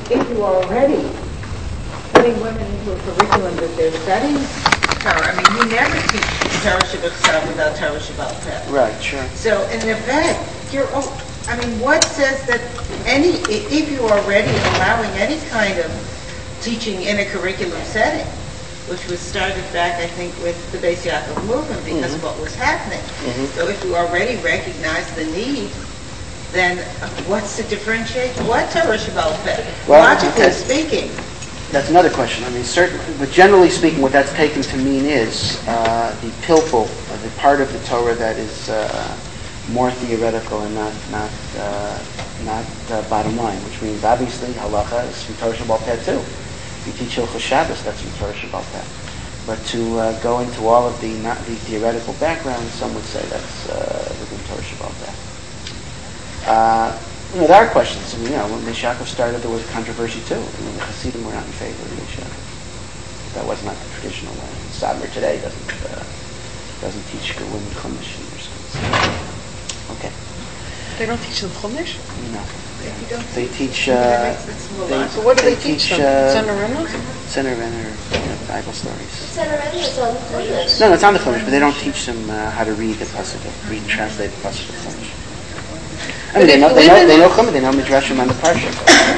if you are already putting women into a curriculum that they're studying Torah, I mean, you never teach Torah Shabbat without Torah Shabbat Peh. Right, sure. So, in effect, I mean, what says that if you are already allowing any kind of teaching in a curriculum setting, which was started back, I think, with the Beis Yaakov movement because of what was happening. So if you already recognize the need, then what's to differentiate what Torah Shabbat Peh? Well, logically speaking. That's another question. I mean, but generally speaking, what that's taken to mean is the pilpul, the part of the Torah that is more theoretical and not bottom line, which means obviously halacha is from Torah Shabbat Peh too. If you teach Hilchos Shabbos, that's from Torah Shabbat Peh. But to go into all of the theoretical background, some would say that's within Torah Shabbat Peh. There are questions. I mean, when Beis Yaakov started, there was controversy too. I mean, the Hasidim were not in favor of Beis Yaakov. That was not the traditional way. Sadmer today doesn't teach women Chumash in their schools. Okay. They don't teach them Chumash? No. They teach. So what do they teach them? Tzenorenah? Tzenorenah, Bible stories. Tzenorenah is on the Chumash. No, it's on the Chumash, but they don't teach them how to read the pasuk, read and translate the pasuk of Chumash. I mean, they know Chumash, they know Midrashim on the parsha.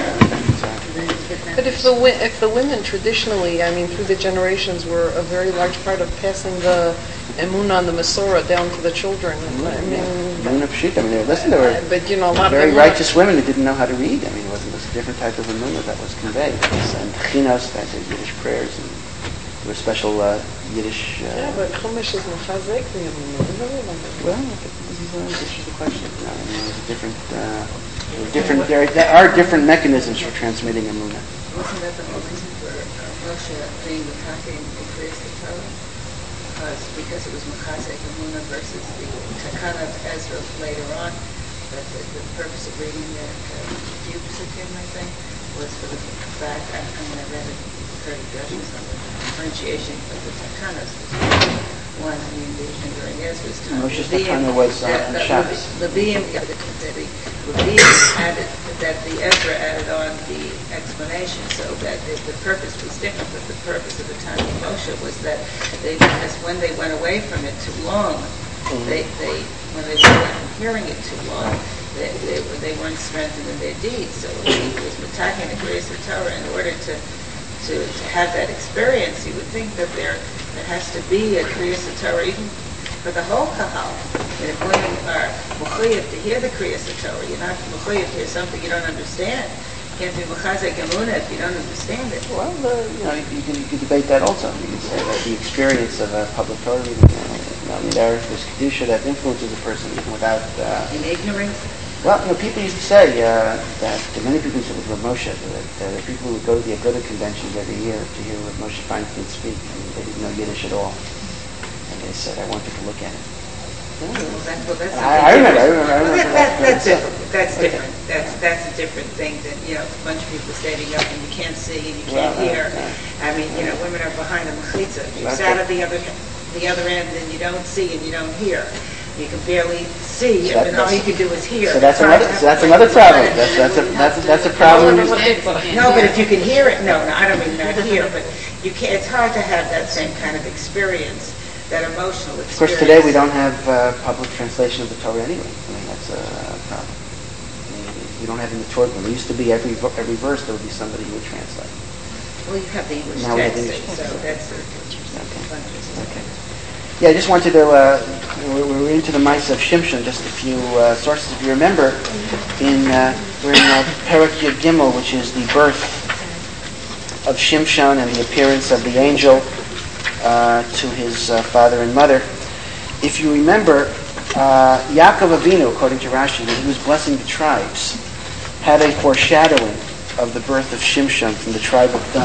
But if the women traditionally, I mean, through the generations, were a very large part of passing the emunah and the Masorah down to the children. I mean, they were but a lot very of righteous women who didn't know how to read. I mean, it wasn't this different type of emunah that was conveyed. And chinos, that is Yiddish prayers, and there were special Yiddish. Yeah, but Chumash is mechazek the emunah. Well, this is the question. There are different mechanisms for transmitting emunah. Wasn't that the whole reason for Moshe being Mekake and Kriyas Torah? Because it was Mekase Emunah versus the Takana of Ezra later on, that the purpose of reading the few psukim, I think, was for the fact, I mean, I read it, heard discussions on the differentiation of the Takanas. One, I mean, during Ezra's time, Moshe's Takana was on Shabbos. Levium added, that the Ezra added on the explanation, so that the purpose was different. But the purpose of the time of Moshe was that because when they went away from it too long, when they were hearing it too long, they weren't strengthened in their deeds. So he was attacking the grace of Torah in order to have that experience. You would think that there has to be a Kriyas Torah even for the whole Kahal. And if women are mechuyev to hear the Kriyas Torah, you're not mechuyev to hear something you don't understand. You can't be mechazek emunah if you don't understand it. Well, you can debate that also. You can say that the experience of a public Torah reading, there's kedusha that influences a person even without. In ignorance. Well, people used to say that many people used to say with Moshe that people who would go to the Agudah conventions every year to hear Moshe Feinstein speak, and they didn't know Yiddish at all. And they said, I wanted to look at it. I remember. That's different. That's different. That's a different thing than, a bunch of people standing up and you can't see and you can't hear. I mean, women are behind a mechitza. You sat at the other end and you don't see and you don't hear. You can barely see, and all you can do is hear. So that's another problem. That's a problem. No, but if you can hear it, no, I don't mean not hear, but you can't. It's hard to have that same kind of experience, that emotional experience. Of course, today we don't have public translation of the Torah anyway. I mean, that's a problem. You don't have in the Torah. There used to be every verse there would be somebody who would translate. Well, you have the English now text, we have English so that's okay. Yeah, I just wanted to, we're into the Maisa of Shimshon, just a few sources. If you remember, we're in Perek Yud Gimel, which is the birth of Shimshon and the appearance of the angel to his father and mother. If you remember, Yaakov Avinu, according to Rashi, when he was blessing the tribes, had a foreshadowing of the birth of Shimshon from the tribe of Dan.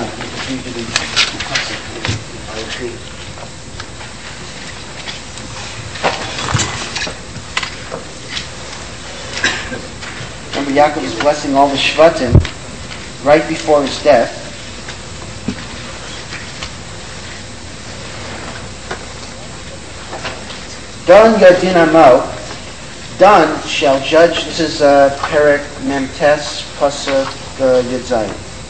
Remember, Yaakov is blessing all the Shvatim right before his death. Dan Yadin Amo, Dan shall judge. This is Perek Memtes Pasuk Yud Zayin.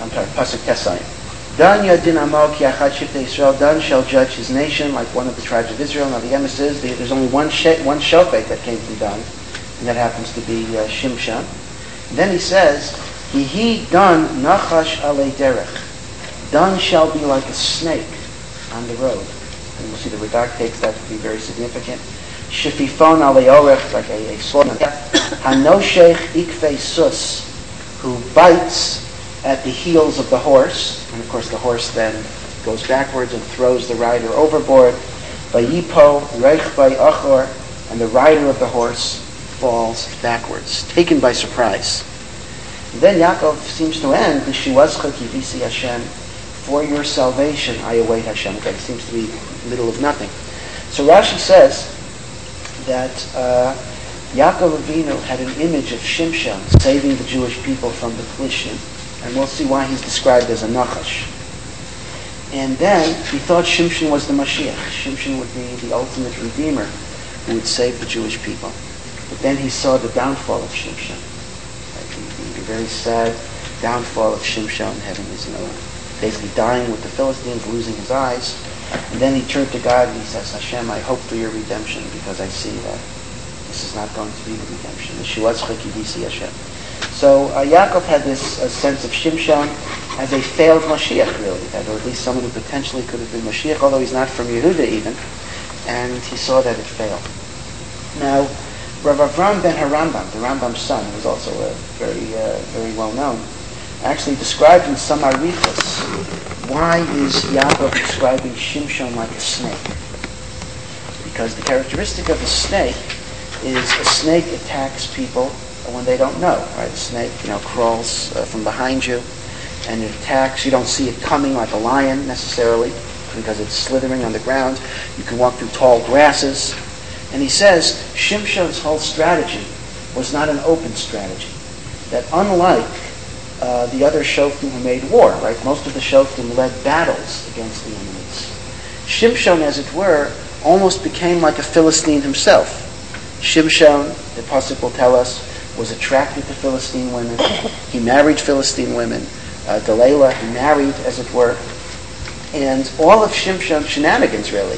Pasuk Tesayim. Dan Yadin Amo Ki Achad Shiftei Yisrael. Dan shall judge his nation like one of the tribes of Israel. Now the emes is there's only one shofet that came from Dan, and that happens to be Shimshon. And then he says, Hihi Dan Nachash Alei Derech. Dan shall be like a snake on the road. And we'll see the Radak takes that to be very significant. Shififon Alei Orech, like a sword. Hanoshech Ikfei Sus, who bites at the heels of the horse. And of course the horse then goes backwards and throws the rider overboard. Vayipo Reich Bay Achor, and the rider of the horse falls backwards, taken by surprise. And then Yaakov seems to end, B'shiwazcha kivisi Hashem, for your salvation I await Hashem. Okay, it seems to be middle of nothing. So Rashi says that Yaakov Avinu had an image of Shimshon saving the Jewish people from the Plishtim, and we'll see why he's described as a Nachash. And then he thought Shimshon was the Mashiach. Shimshon would be the ultimate redeemer who would save the Jewish people. But then he saw the downfall of Shimshon. The very sad downfall of Shimshon, having his, basically dying with the Philistines, losing his eyes. And then he turned to God and he says, Hashem, I hope for your redemption because I see that this is not going to be the redemption. So Yaakov had this sense of Shimshon as a failed Mashiach, really, or at least someone who potentially could have been Mashiach, although he's not from Yehuda even, and he saw that it failed. Now, Rav Avram ben Harambam, the Rambam's son, who was also very well known, actually described in some Arichos why is Yaakov describing Shimshon like a snake? Because the characteristic of a snake is a snake attacks people when they don't know, right? A snake, crawls from behind you and it attacks. You don't see it coming like a lion necessarily because it's slithering on the ground. You can walk through tall grasses. And he says Shimshon's whole strategy was not an open strategy. That unlike the other Shoftim who made war, right? Most of the Shoftim led battles against the enemies. Shimshon, as it were, almost became like a Philistine himself. Shimshon, the Pasuk will tell us, was attracted to Philistine women. He married Philistine women. Delilah, he married, as it were. And all of Shimshon's shenanigans, really,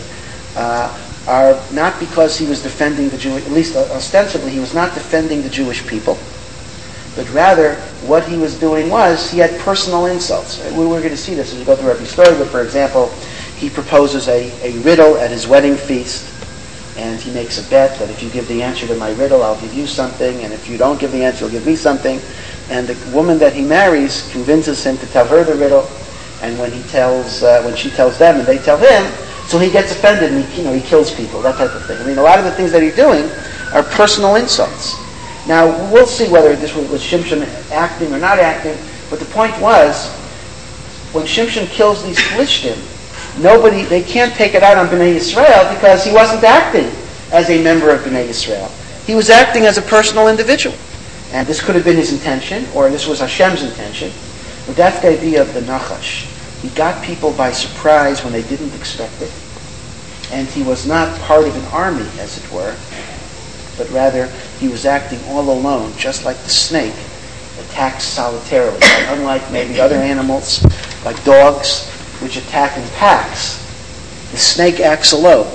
are not because he was defending the Jewish, at least ostensibly, he was not defending the Jewish people, but rather what he was doing was he had personal insults. We're going to see this as we go through every story, but for example, he proposes a riddle at his wedding feast, and he makes a bet that if you give the answer to my riddle, I'll give you something, and if you don't give the answer, you'll give me something. And the woman that he marries convinces him to tell her the riddle, and when she tells them and they tell him, so he gets offended and he kills people, that type of thing. I mean, a lot of the things that he's doing are personal insults. Now, we'll see whether this was Shimshon acting or not acting, but the point was, when Shimshon kills these Plishtim, they can't take it out on Bnei Yisrael because he wasn't acting as a member of Bnei Yisrael. He was acting as a personal individual. And this could have been his intention, or this was Hashem's intention, but that's the idea of the Nachash. He got people by surprise when they didn't expect it, and he was not part of an army, as it were, but rather he was acting all alone, just like the snake attacks solitarily. Unlike maybe other animals, like dogs, which attack in packs, the snake acts alone,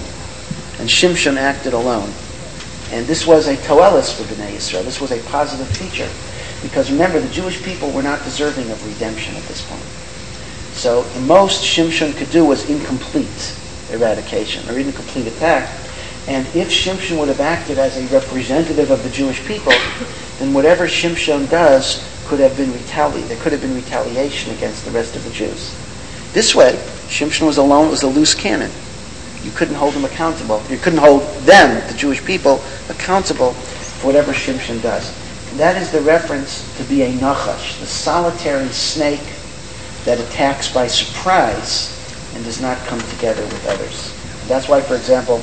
and Shimshon acted alone. And this was a toelis for Bnei Yisrael. This was a positive feature, because remember, the Jewish people were not deserving of redemption at this point. So the most Shimshon could do was incomplete eradication, or even complete attack. And if Shimshon would have acted as a representative of the Jewish people, then whatever Shimshon does could have been retaliated. There could have been retaliation against the rest of the Jews. This way, Shimshon was alone. It was a loose cannon. You couldn't hold him accountable. You couldn't hold them, the Jewish people, accountable for whatever Shimshon does. And that is the reference to be a nachash, the solitary snake that attacks by surprise and does not come together with others. And that's why, for example,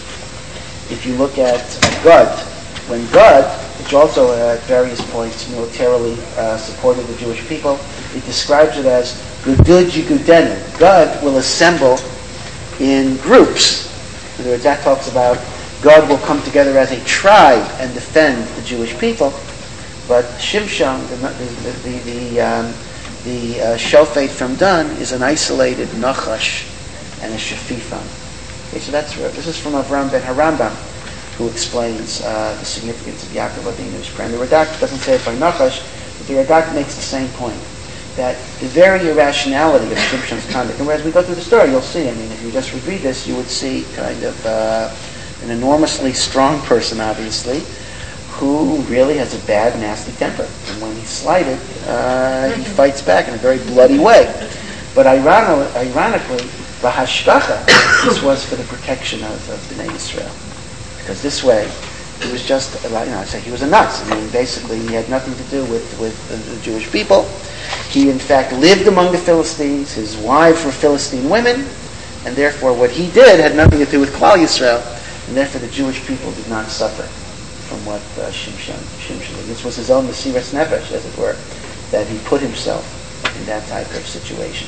if you look at Gad, when Gad, which also at various points militarily supported the Jewish people, it describes it as Gudud Yigudenu. Gad will assemble in groups. In other words, that talks about God will come together as a tribe and defend the Jewish people. But Shimshon, the shofet from Dan is an isolated nachash and a shafifan. Okay, so this is from Avram ben Harambam, who explains the significance of Yaakov Avinu's prayer. And the Radak doesn't say it by nachash, but the Radak makes the same point, that the very irrationality of Shimshon's conduct, and as we go through the story, you'll see, if you just read this, you would see kind of an enormously strong person, obviously, who really has a bad, nasty temper. And when he's slighted, he fights back in a very bloody way. But ironically, Bahashkacha, this was for the protection of Bnei Yisrael. Because this way, he was just, I say he was a nutz. Basically, he had nothing to do with the Jewish people. He, in fact, lived among the Philistines. His wives were Philistine women. And therefore, what he did had nothing to do with Klal Yisrael. And therefore, the Jewish people did not suffer from what Shimshon did. This was his own Mesiras Nefesh, as it were, that he put himself in that type of situation.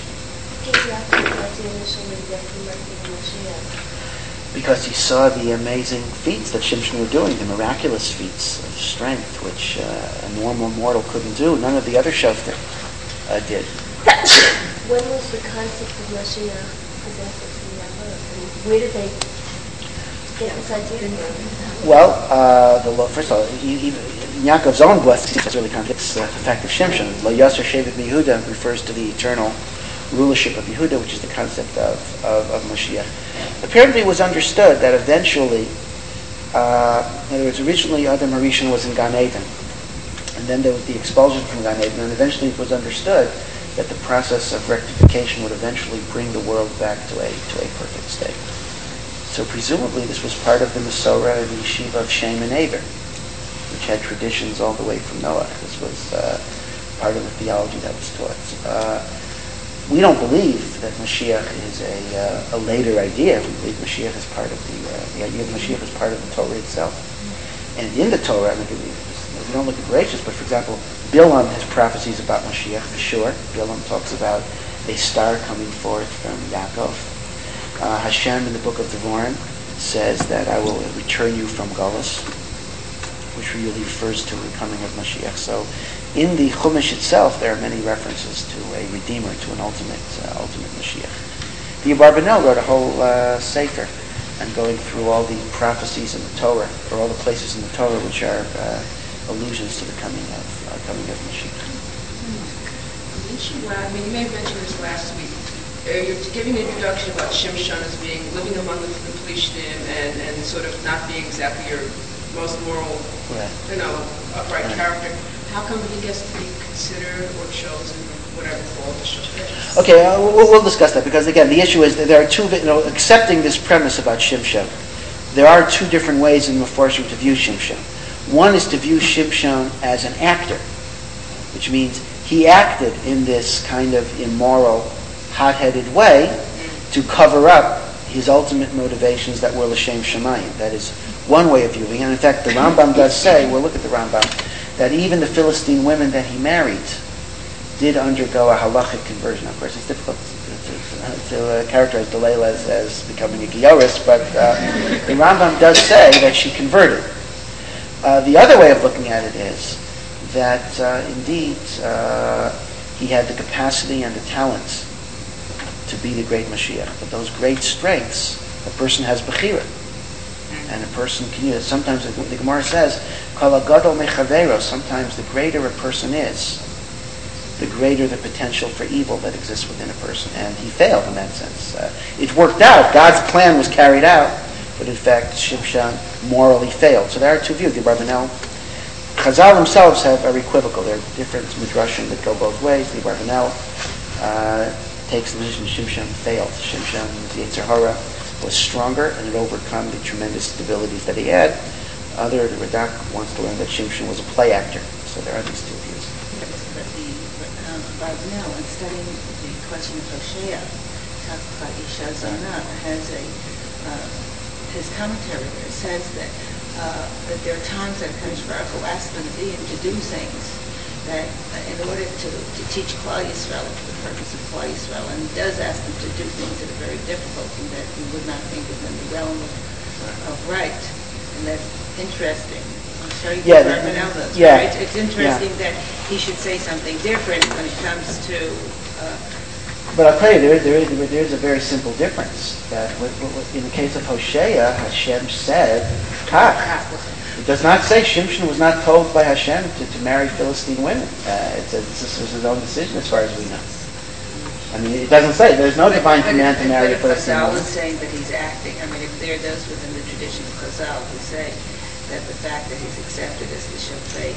Because he saw the amazing feats that Shimshon were doing, the miraculous feats of strength, which a normal mortal couldn't do. None of the other Shoftim did. When was the concept of Mashiach presented to Yaakov? Where did they get this idea? Well, first of all, Yaakov's own blessing really contradicts the fact of Shimshon. Lo Yasser Shevet Yehuda refers to the eternal rulership of Yehuda, which is the concept of Mashiach. Apparently it was understood that eventually, in other words, originally Adam Harishon was in Gan Eden, and then there was the expulsion from Gan Eden, and eventually it was understood that the process of rectification would eventually bring the world back to a perfect state. So presumably this was part of the Masorah and the Yeshiva of Shem and Eber, which had traditions all the way from Noah. This was part of the theology that was taught. We don't believe that Mashiach is a later idea. We believe Mashiach is part of the idea of Mashiach is part of the Torah itself. And in the Torah, we don't look at Bereshit, but for example, Bilam has prophecies about Mashiach for sure. Bilam talks about a star coming forth from Yaakov. Hashem in the book of Devarim says that I will return you from Galus, which really refers to the coming of Mashiach. So in the Chumash itself, there are many references to a Redeemer, to an ultimate Mashiach. The Abarbanel wrote a whole sefer and going through all the prophecies in the Torah, or all the places in the Torah which are allusions to the coming of Mashiach. You may have mentioned this last week. You're giving an introduction about Shimshon as being living among the Plishtim and sort of not being exactly your most moral, upright character. How come he gets to be considered or chosen, whatever fall the Shimshon? Okay, we'll discuss that, because again, the issue is that there are two, accepting this premise about Shimshon, there are two different ways in the Mefarshim to view Shimshon. One is to view Shimshon as an actor, which means he acted in this kind of immoral, hot-headed way to cover up his ultimate motivations that were l'shem shamayim. That is one way of viewing it. And in fact, the Rambam does say, we'll look at the Rambam, that even the Philistine women that he married did undergo a halachic conversion. Of course, it's difficult to characterize Delilah as becoming a Gioris, but the Rambam does say that she converted. The other way of looking at it is that indeed he had the capacity and the talents to be the great Mashiach. But those great strengths, a person has bechira. And a person can use it. Sometimes the Gemara says, Kol hagadol mechavero, sometimes the greater a person is, the greater the potential for evil that exists within a person. And he failed in that sense. It worked out. God's plan was carried out. But in fact, Shimshon morally failed. So there are two views. The Abarbanel, Chazal themselves are equivocal. There are different midrashim that go both ways. The Abarbanel takes the position Shimshon failed. Shimshon's Yetzer Hara was stronger and had overcome the tremendous abilities that he had. The Radak wants to learn that Shimshon was a play actor. So there are these two views. But the Abarbanel, in studying the question of Hosea, Takva Isha Zana, has his commentary there says that there are times that Kadosh Baruch Hu asks the Nevi'im to do things that in order to teach Klal Yisrael for the purpose of Klal Yisrael, and he does ask them to do things that are very difficult and that you would not think of in the realm of right, and that's interesting. showing Yeah, the Barbanel notes. yeah, Right? It's interesting that he should say something different when it comes to... But I'll tell you, there is a very simple difference. That in the case of Hosea, Hashem said, Kach. It does not say Shimshon was not told by Hashem to marry Philistine women. It says this was his own decision as far as we know. I mean, it doesn't say. There's no divine command to marry a Philistine woman. Chazal is saying that he's acting. I mean, if there are those within the tradition of Chazal who say that the fact that he's accepted as the Shofet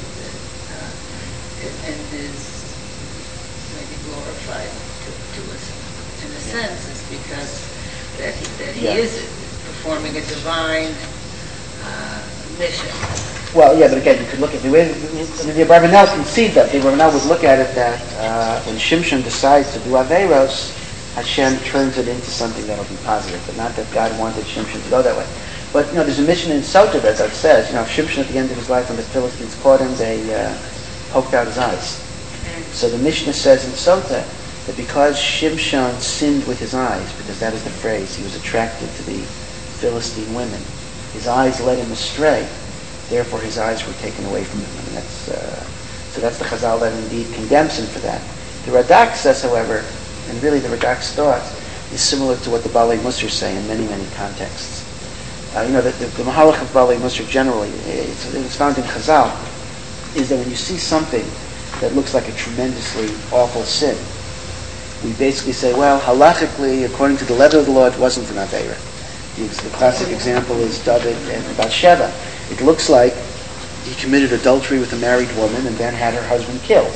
and is maybe glorified to us in a sense is because that he is performing a divine mission. Well, yeah, but again, you could look at the way the Abarbanel conceived that. The Abarbanel would look at it that when Shimshon decides to do Averos, Hashem turns it into something that'll be positive, but not that God wanted Shimshon to go that way. But, there's a mission in Sotah that says, Shimshon at the end of his life when the Philistines caught him, they poked out his eyes. So the Mishnah says in Sotah that because Shimshon sinned with his eyes, because that is the phrase, he was attracted to the Philistine women, his eyes led him astray, therefore his eyes were taken away from him. I mean, so that's the Chazal that indeed condemns him for that. The Radak says, however, and really the Radak's thought is similar to what the Balei Musar say in many, many contexts. The Mahalach of Balei Musar generally, it's found in Chazal, is that when you see something that looks like a tremendously awful sin, we basically say, well, halachically, according to the letter of the law, it wasn't an Aveira. The classic example is David and Bathsheba. It looks like he committed adultery with a married woman and then had her husband killed.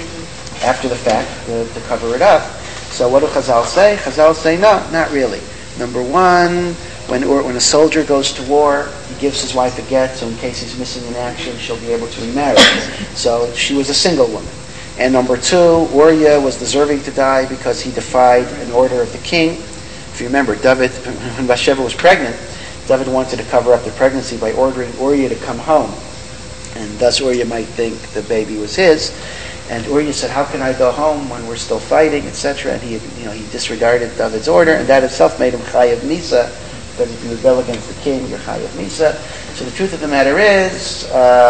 After the fact, to cover it up. So what do Chazal say? Chazal say, no, not really. Number one, when a soldier goes to war, he gives his wife a get, so in case he's missing in action, she'll be able to remarry. So she was a single woman. And number two, Uriah was deserving to die because he defied an order of the king. If you remember, David, when Bathsheba was pregnant, David wanted to cover up the pregnancy by ordering Uriah to come home. And thus Uriah might think the baby was his. And Uriah said, how can I go home when we're still fighting, etc.? And he disregarded David's order, and that itself made him Chayav Misa, because if you rebel against the king, you're Chayav Misa. So the truth of the matter is,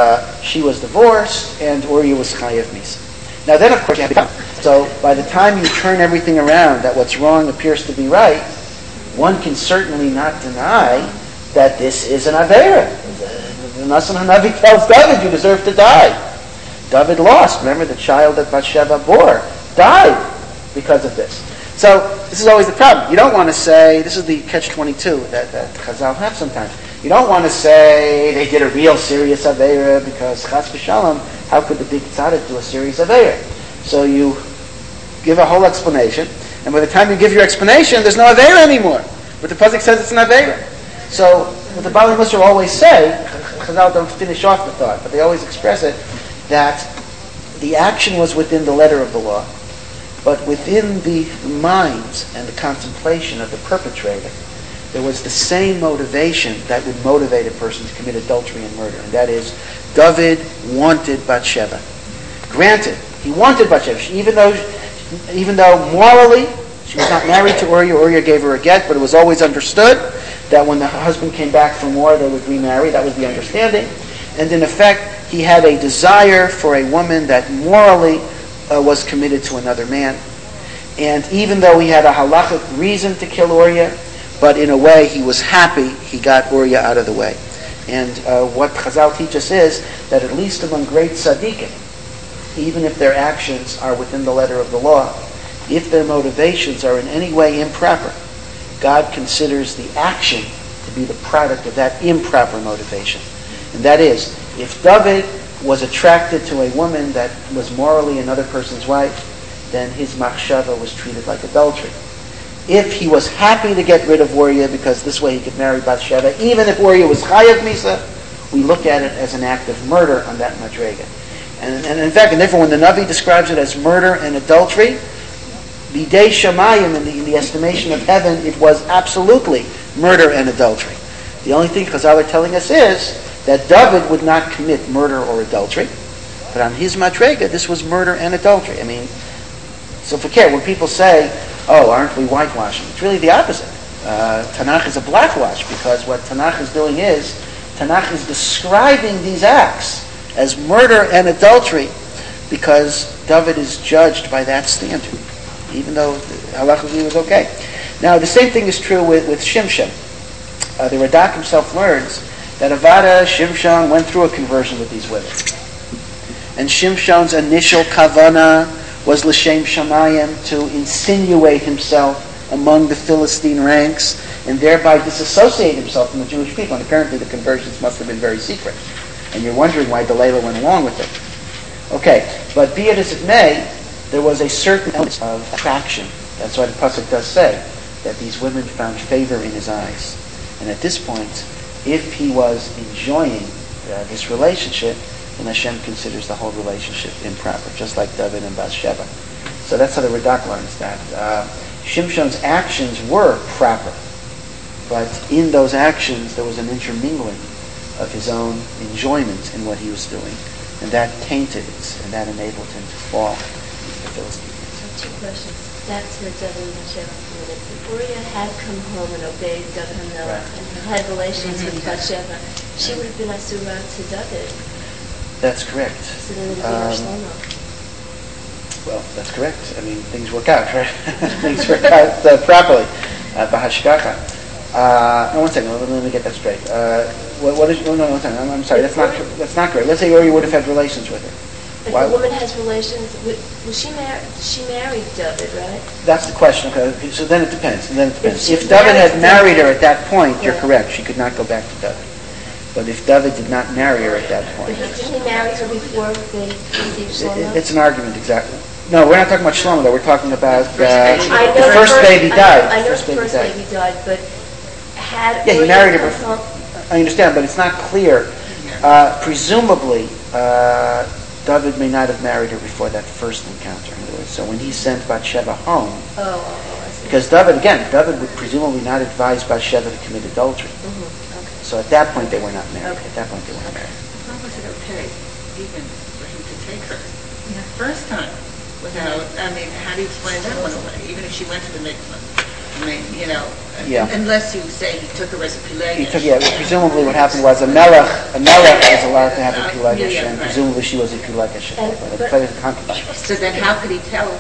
she was divorced, and Uriah was Chayav Misa. Now then, of course, you have to come. So by the time you turn everything around, that what's wrong appears to be right, one can certainly not deny that this is an Aveira. The Nasan Hanavi tells David, you deserve to die. David lost. Remember, the child that Bathsheba bore died because of this. So this is always the problem. You don't want to say, this is the catch-22 that Chazal have sometimes. You don't want to say they did a real serious Aveira because Chas v'Shalom, how could the big tzaddik do a serious Aveira? So you give a whole explanation, and by the time you give your explanation, there's no Aveira anymore. But the Pasuk says it's an Aveira. So what the Balei Musar always say, Chazal don't finish off the thought, but they always express it, that the action was within the letter of the law, but within the minds and the contemplation of the perpetrator, there was the same motivation that would motivate a person to commit adultery and murder, and that is, David wanted Bathsheba. Granted, he wanted Bathsheba, even though morally she was not married to Uriah. Uriah gave her a get, but it was always understood that when the husband came back from war, they would remarry. That was the understanding. And in effect, he had a desire for a woman that morally was committed to another man. And even though he had a halachic reason to kill Uriah, but in a way he was happy he got Uriah out of the way. And what Chazal teach us is that at least among great tzaddikim, even if their actions are within the letter of the law, if their motivations are in any way improper, God considers the action to be the product of that improper motivation. And that is, if David was attracted to a woman that was morally another person's wife, then his machshava was treated like adultery. If he was happy to get rid of Uriah because this way he could marry Bathsheba, even if Uriah was Chayav Misa, we look at it as an act of murder on that madrega. And in fact, and therefore when the Navi describes it as murder and adultery, Bidei Shamayim, in the estimation of heaven, it was absolutely murder and adultery. The only thing Chazal are telling us is that David would not commit murder or adultery, but on his madrega, this was murder and adultery. I mean, so for care, when people say, oh, aren't we whitewashing? It's really the opposite. Tanakh is a blackwash, because what Tanakh is doing is, Tanakh is describing these acts as murder and adultery because David is judged by that standard, even though halachically was okay. Now, the same thing is true with Shimshon. The Radak himself learns that Avada Shimshon went through a conversion with these women. And Shimshon's initial kavana was l'shem shamayim, to insinuate himself among the Philistine ranks and thereby disassociate himself from the Jewish people. And apparently the conversions must have been very secret. And you're wondering why Delilah went along with it. Okay, but be it as it may, there was a certain element of attraction. That's why the pasuk does say that these women found favor in his eyes. And at this point, if he was enjoying this relationship, then Hashem considers the whole relationship improper, just like David and Bathsheba. So that's how the Radak learns that. Shimshon's actions were proper, but in those actions there was an intermingling of his own enjoyment in what he was doing, and that tainted it, and that enabled him to fall into the Philistines. Two questions. Back to David and Bathsheba. If Uriah had come home and obeyed David HaMelech and had relations with Bathsheba, she would have been Asura to David. That's correct. So then it would be her Shlomo. Well, that's correct. I mean, things work out, right? Things work out properly. Bahashkaka. No, one second. Let me get that straight. What is? No, one second. I'm sorry. That's not correct. Let's say Uri would have had relations with her. If a woman has relations with, she married David, right? That's the question. Okay. So then it depends. If David had married her at that point, you're correct. She could not go back to David. But if David did not marry her at that point, didn't he marry her before they received Shlomo? It's an argument, exactly. No, we're not talking about Shlomo, though. We're talking about the first baby died. I know the first baby died, but had... Yeah, he married her before. I understand, but it's not clear. Presumably, David may not have married her before that first encounter. So when he sent Bathsheba home, because David would presumably not advise Bathsheba to commit adultery. Mm-hmm. So at that point, they were not married. At that point, they were not married. How was it okay, even for him to take her the first time without, how do you explain that one away? Even if she went to the mikvah. Unless you say he took her as a pilegesh. Presumably what happened was a melech was allowed to have a pilegesh, and presumably she was a pilegesh. So then how could he tell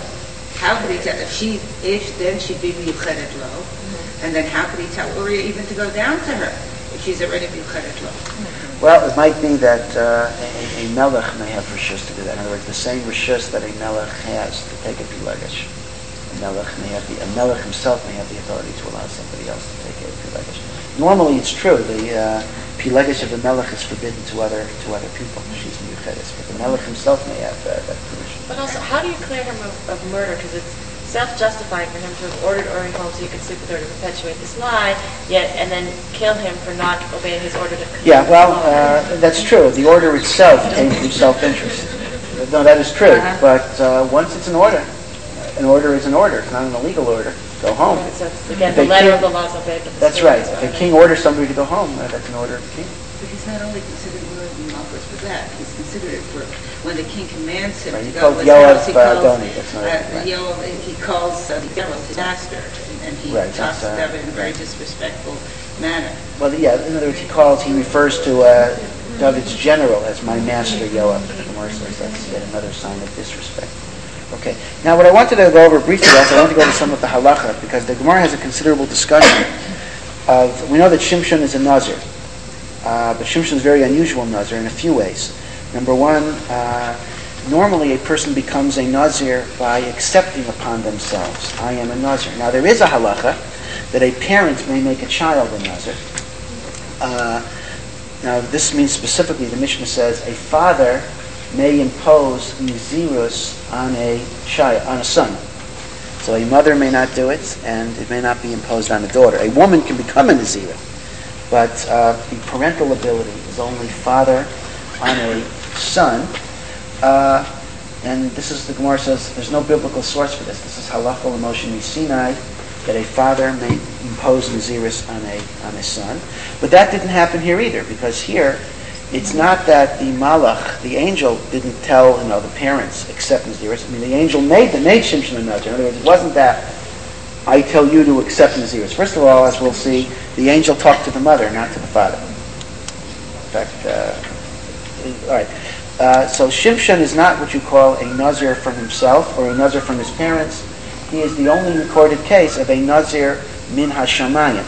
if then she'd be miyuchedet lo, and then how could he tell Uriah even to go down to her? She's already miyuchedet lo. Well, it might be that a melech may have rishus to do that. In other words, the same rishus that a melech has to take a pilegesh. A melech himself may have the authority to allow somebody else to take a pilegesh. Normally, it's true. The pilegesh of the melech is forbidden to other people. She's miyuchedet, but the melech himself may have that permission. But also, how do you clear him of murder? Because it's self-justifying for him to have ordered Uri home so you could sleep with her to perpetuate this lie, and then kill him for not obeying his order to commit. Yeah, well, that's true. The order itself came from self-interest. No, that is true. But once it's an order is an order. It's not an illegal order. Go home. So it's, again, the letter of the law is obeyed. That's right. If a king orders somebody to go home, that's an order of the king. But he's not only considered worthy Malchus for that. He's considered it for when the king commands him to go to his house. He calls his master, and he talks to David in a very disrespectful manner. Well, in other words, he refers to David's general as my master Yoav. That's yet another sign of disrespect. Okay. Now, what I wanted to go over briefly was I want to go to some of the halacha, because the Gemara has a considerable discussion of. We know that Shimshon is a nazir, but Shimshon is a very unusual nazir in a few ways. Number one, normally a person becomes a nazir by accepting upon themselves, I am a nazir. Now, there is a halacha that a parent may make a child a nazir. Now, this means specifically, the Mishnah says, a father may impose nazirus on a son. So a mother may not do it, and it may not be imposed on a daughter. A woman can become a nazir, but the parental ability is only father on a son. And this is, the Gemara says, there's no biblical source for this. This is halacha l'Moshe Sinai, that a father may impose nazirus on a son. But that didn't happen here either, because here it's not that the malach, the angel, didn't tell the parents accept nazirus. The angel made Shimshon a nazir. In other words, it wasn't that I tell you to accept nazirus. First of all, as we'll see, the angel talked to the mother, not to the father. fact, all right. So Shimshon is not what you call a Nazir from himself or a Nazir from his parents. He is the only recorded case of a Nazir min hashamayim.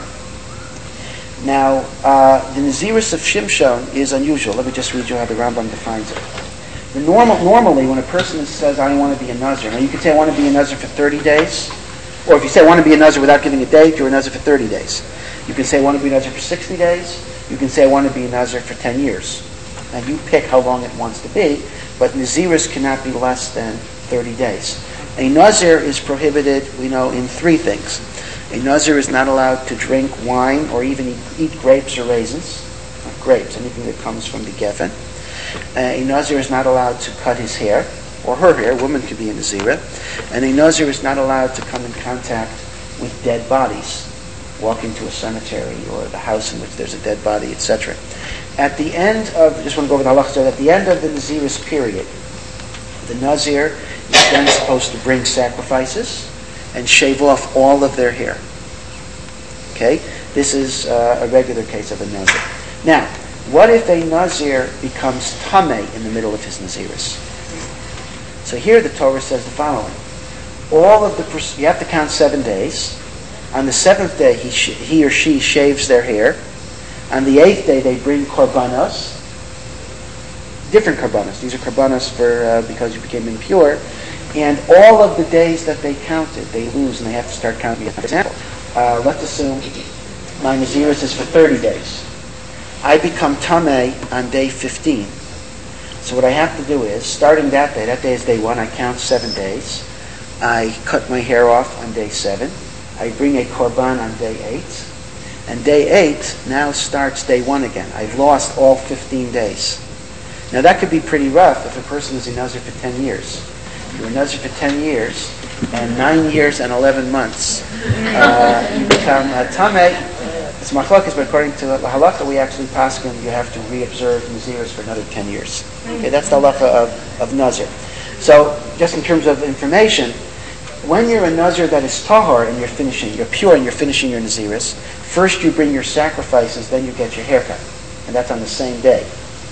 Now, the Nazirus of Shimshon is unusual. Let me just read you how the Rambam defines it. Normally, when a person says, I want to be a Nazir, now you can say, I want to be a Nazir for 30 days, or if you say, I want to be a Nazir without giving a date, you're a Nazir for 30 days. You can say, I want to be a Nazir for 60 days. You can say, I want to be a Nazir for 10 years. And you pick how long it wants to be, but Nazirus cannot be less than 30 days. A Nazir is prohibited, we know, in 3 things. A Nazir is not allowed to drink wine or even eat grapes or raisins. Not grapes, anything that comes from the Geffen. A Nazir is not allowed to cut his hair, or her hair. A woman could be a Nazira. And a Nazir is not allowed to come in contact with dead bodies, walk into a cemetery or the house in which there's a dead body, etc. At the end of, just want to go over the halachas, at the end of the Nazirus period, the Nazir is then supposed to bring sacrifices and shave off all of their hair. Okay? This is a regular case of a Nazir. Now, what if a Nazir becomes Tameh in the middle of his Nazirus? So here the Torah says the following. You have to count 7 days. On the 7th day, he or she shaves their hair. On the 8th day, they bring korbanos. Different korbanos. These are korbanos for because you became impure. And all of the days that they counted, they lose, and they have to start counting. For example, let's assume my Nazirus is for 30 days. I become Tameh on day 15. So what I have to do is, starting that day is day 1, I count 7 days. I cut my hair off on day 7. I bring a korban on day 8. And day 8 now starts day 1 again. I've lost all 15 days. Now that could be pretty rough if a person is a Nazir for 10 years. If you're a Nazir for 10 years, and 9 years and 11 months, you become a Tameh. It's machlokes, but according to the halakha, we actually paskin you have to reobserve Nazirus for another 10 years. Okay, that's the halakha of Nazir. So, just in terms of information, when you're a Nazir that is tahor and you're pure and you're finishing your Nazirus, first you bring your sacrifices, then you get your haircut. And that's on the same day.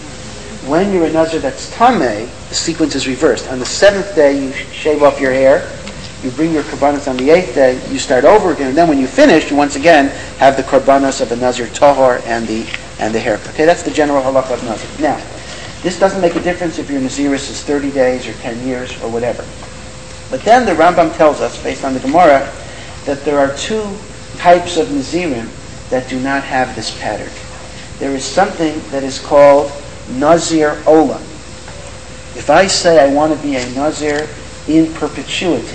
When you're a Nazir that's tameh, the sequence is reversed. On the 7th day, you shave off your hair. You bring your korbanos on the 8th day. You start over again. And then when you finish, you once again have the korbanos of a Nazir tahor and the haircut. Okay, that's the general halakha of Nazir. Now, this doesn't make a difference if your Nazirus is 30 days or 10 years or whatever. But then the Rambam tells us, based on the Gemara, that there are 2 types of Nazirim that do not have this pattern. There is something that is called Nazir Olam. If I say I want to be a Nazir in perpetuity,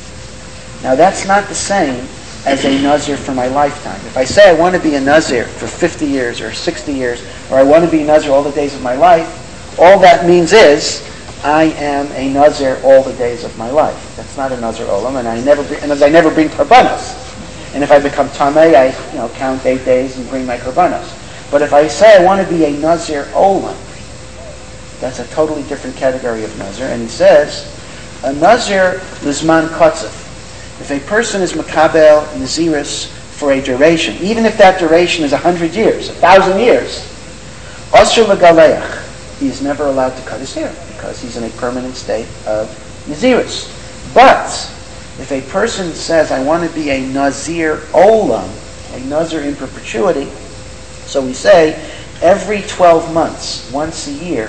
now that's not the same as a Nazir for my lifetime. If I say I want to be a Nazir for 50 years or 60 years, or I want to be a Nazir all the days of my life, all that means is I am a Nazir all the days of my life. That's not a Nazir Olam, and I never bring korbanos. And if I become Tameh, I count 8 days and bring my korbanos. But if I say I want to be a Nazir Olam, that's a totally different category of Nazir. And he says, a Nazir Lizman Kotzev. If a person is Makabel Nazirus for a duration, even if that duration is 100 years, 1,000 years, Asher Legaleach, he is never allowed to cut his hair because he's in a permanent state of Nazirus. But if a person says, I want to be a Nazir Olam, a Nazir in perpetuity, so we say every 12 months, once a year,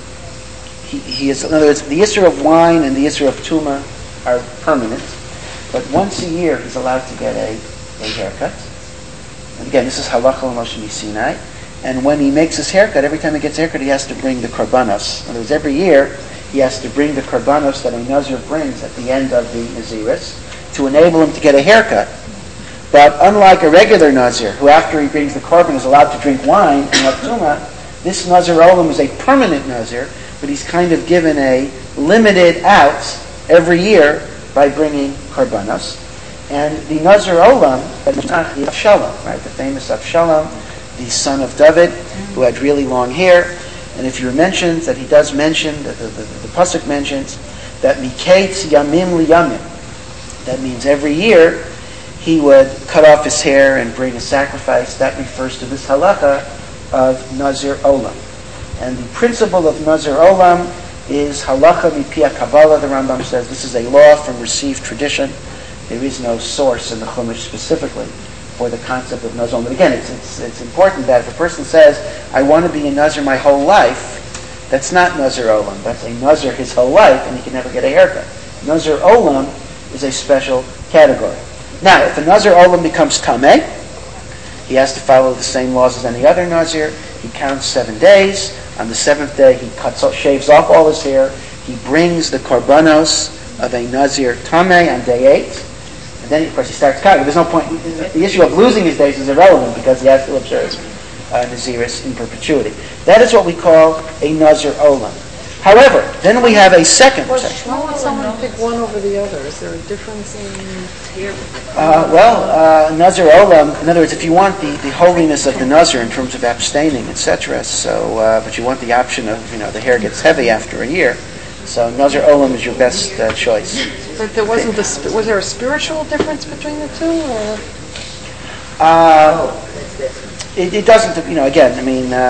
he is, in other words, the Isser of wine and the Isser of Tuma are permanent, but once a year he's allowed to get a haircut. And again, this is Halakha Moshe Sinai. And when he makes his haircut, every time he gets a haircut, he has to bring the korbanos. In other words, every year he has to bring the korbanos that a Nazir brings at the end of the Nazirus to enable him to get a haircut. But unlike a regular Nazir, who after he brings the korban is allowed to drink wine and have Tuma, this Nazir Olam is a permanent Nazir, but he's kind of given a limited out every year by bringing korbanos. And the Nazir Olam, Avshalom, right? The famous Avshalom, the son of David, who had really long hair. And if you mentioned that he does mention, that the pasuk mentions, that Miketz Yamim Liyamim, that means every year he would cut off his hair and bring a sacrifice. That refers to this halakha of Nazir Olam. And the principle of Nazir Olam is halacha mipia Kabbalah. The Rambam says this is a law from received tradition. There is no source in the Chumash specifically for the concept of Nazir Olam. But again, it's important that if a person says, I want to be a Nazir my whole life, that's not Nazir Olam. That's a Nazir his whole life, and he can never get a haircut. Nazir Olam is a special category. Now, if a Nazir Olam becomes Tameh, he has to follow the same laws as any other Nazir. He counts 7 days. On the 7th day, he shaves off all his hair. He brings the korbanos of a Nazir Tameh on day 8. And then, of course, he starts counting. There's no point. The issue of losing his days is irrelevant because he has to observe Naziris in perpetuity. That is what we call a Nazir Olam. However, then we have a second section. Why would someone pick one over the other? Is there a difference in here? Nazir Olam, in other words, if you want the holiness of the Nazir in terms of abstaining, etc., but you want the option of, the hair gets heavy after a year, so Nazir Olam is your best choice. But there wasn't was there a spiritual difference between the two? It doesn't, again,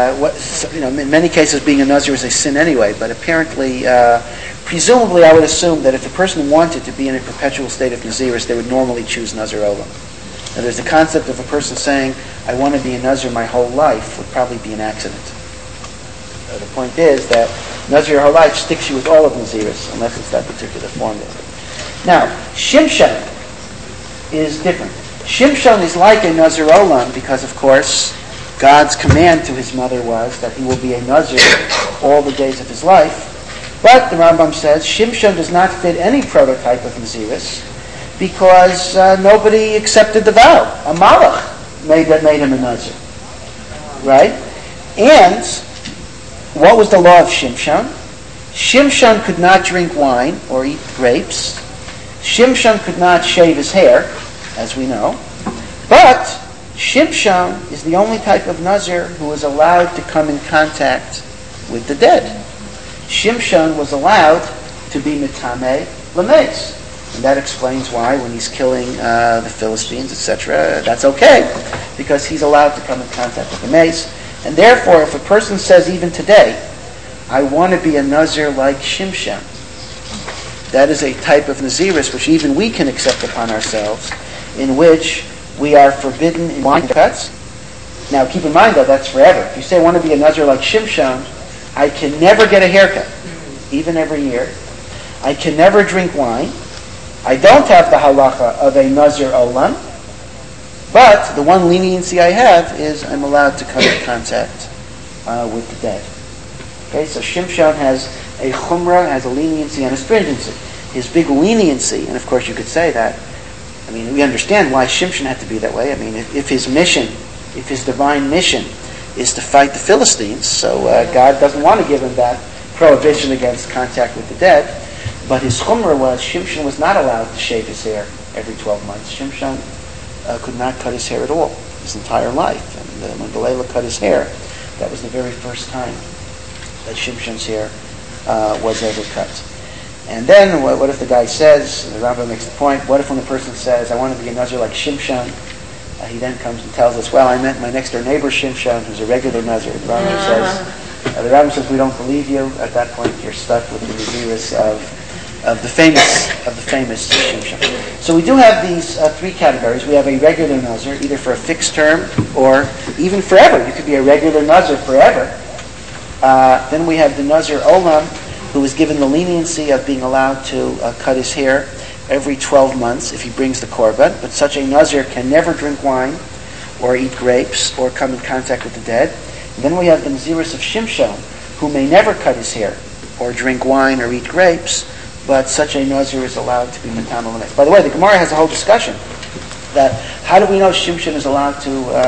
in many cases being a Nazir is a sin anyway, but apparently, presumably I would assume that if a person wanted to be in a perpetual state of Naziris, they would normally choose Nazir Olam. Now there's the concept of a person saying, I want to be a Nazir my whole life, would probably be an accident. The point is that Nazir your whole life sticks you with all of Naziris, unless it's that particular formula. Now, Shimshon is different. Shimshon is like a Nazir Olam because, of course, God's command to his mother was that he will be a Nazir all the days of his life. But the Rambam says Shimshon does not fit any prototype of Naziris because nobody accepted the vow. A Malach made him a Nazir. Right? And what was the law of Shimshon? Shimshon could not drink wine or eat grapes. Shimshon could not shave his hair, as we know. But Shimshon is the only type of Nazir who is allowed to come in contact with the dead. Shimshon was allowed to be Mitameh Lameis. And that explains why when he's killing the Philistines, etc., that's okay, because he's allowed to come in contact with the mace. And therefore, if a person says even today, I want to be a Nazir like Shimshon, that is a type of Naziris which even we can accept upon ourselves, in which we are forbidden in wine cuts. Now keep in mind though, that's forever. If you say I want to be a Nazir like Shimshon, I can never get a haircut, even every year. I can never drink wine. I don't have the halacha of a Nazir Olam, but the one leniency I have is I'm allowed to come in contact with the dead. Okay, so Shimshon has a chumrah, has a leniency and a stringency. His big leniency, and of course you could say that, we understand why Shimshon had to be that way. If his mission, if his divine mission is to fight the Philistines, so God doesn't want to give him that prohibition against contact with the dead. But his chumrah was, Shimshon was not allowed to shave his hair every 12 months. Shimshon could not cut his hair at all his entire life. And when Delilah cut his hair, that was the very first time that Shimshon's hair was ever cut. And then, what if the guy says, and the Rambam makes the point, what if when the person says, I want to be a Nazir like Shimshon, he then comes and tells us, well, I meant my next door neighbor Shimshon, who's a regular Nazir. The Rambam says, we don't believe you. At that point, you're stuck with the Naziris of the famous Shimshon. So we do have these three categories. We have a regular Nazir, either for a fixed term or even forever. You could be a regular Nazir forever. Then we have the Nazir Olam, who is given the leniency of being allowed to cut his hair every 12 months if he brings the korban. But such a Nazir can never drink wine or eat grapes or come in contact with the dead. And then we have the Naziris of Shimshon, who may never cut his hair or drink wine or eat grapes, but such a Nazir is allowed to be Matam Lameis. By the way, the Gemara has a whole discussion that how do we know Shimshon is allowed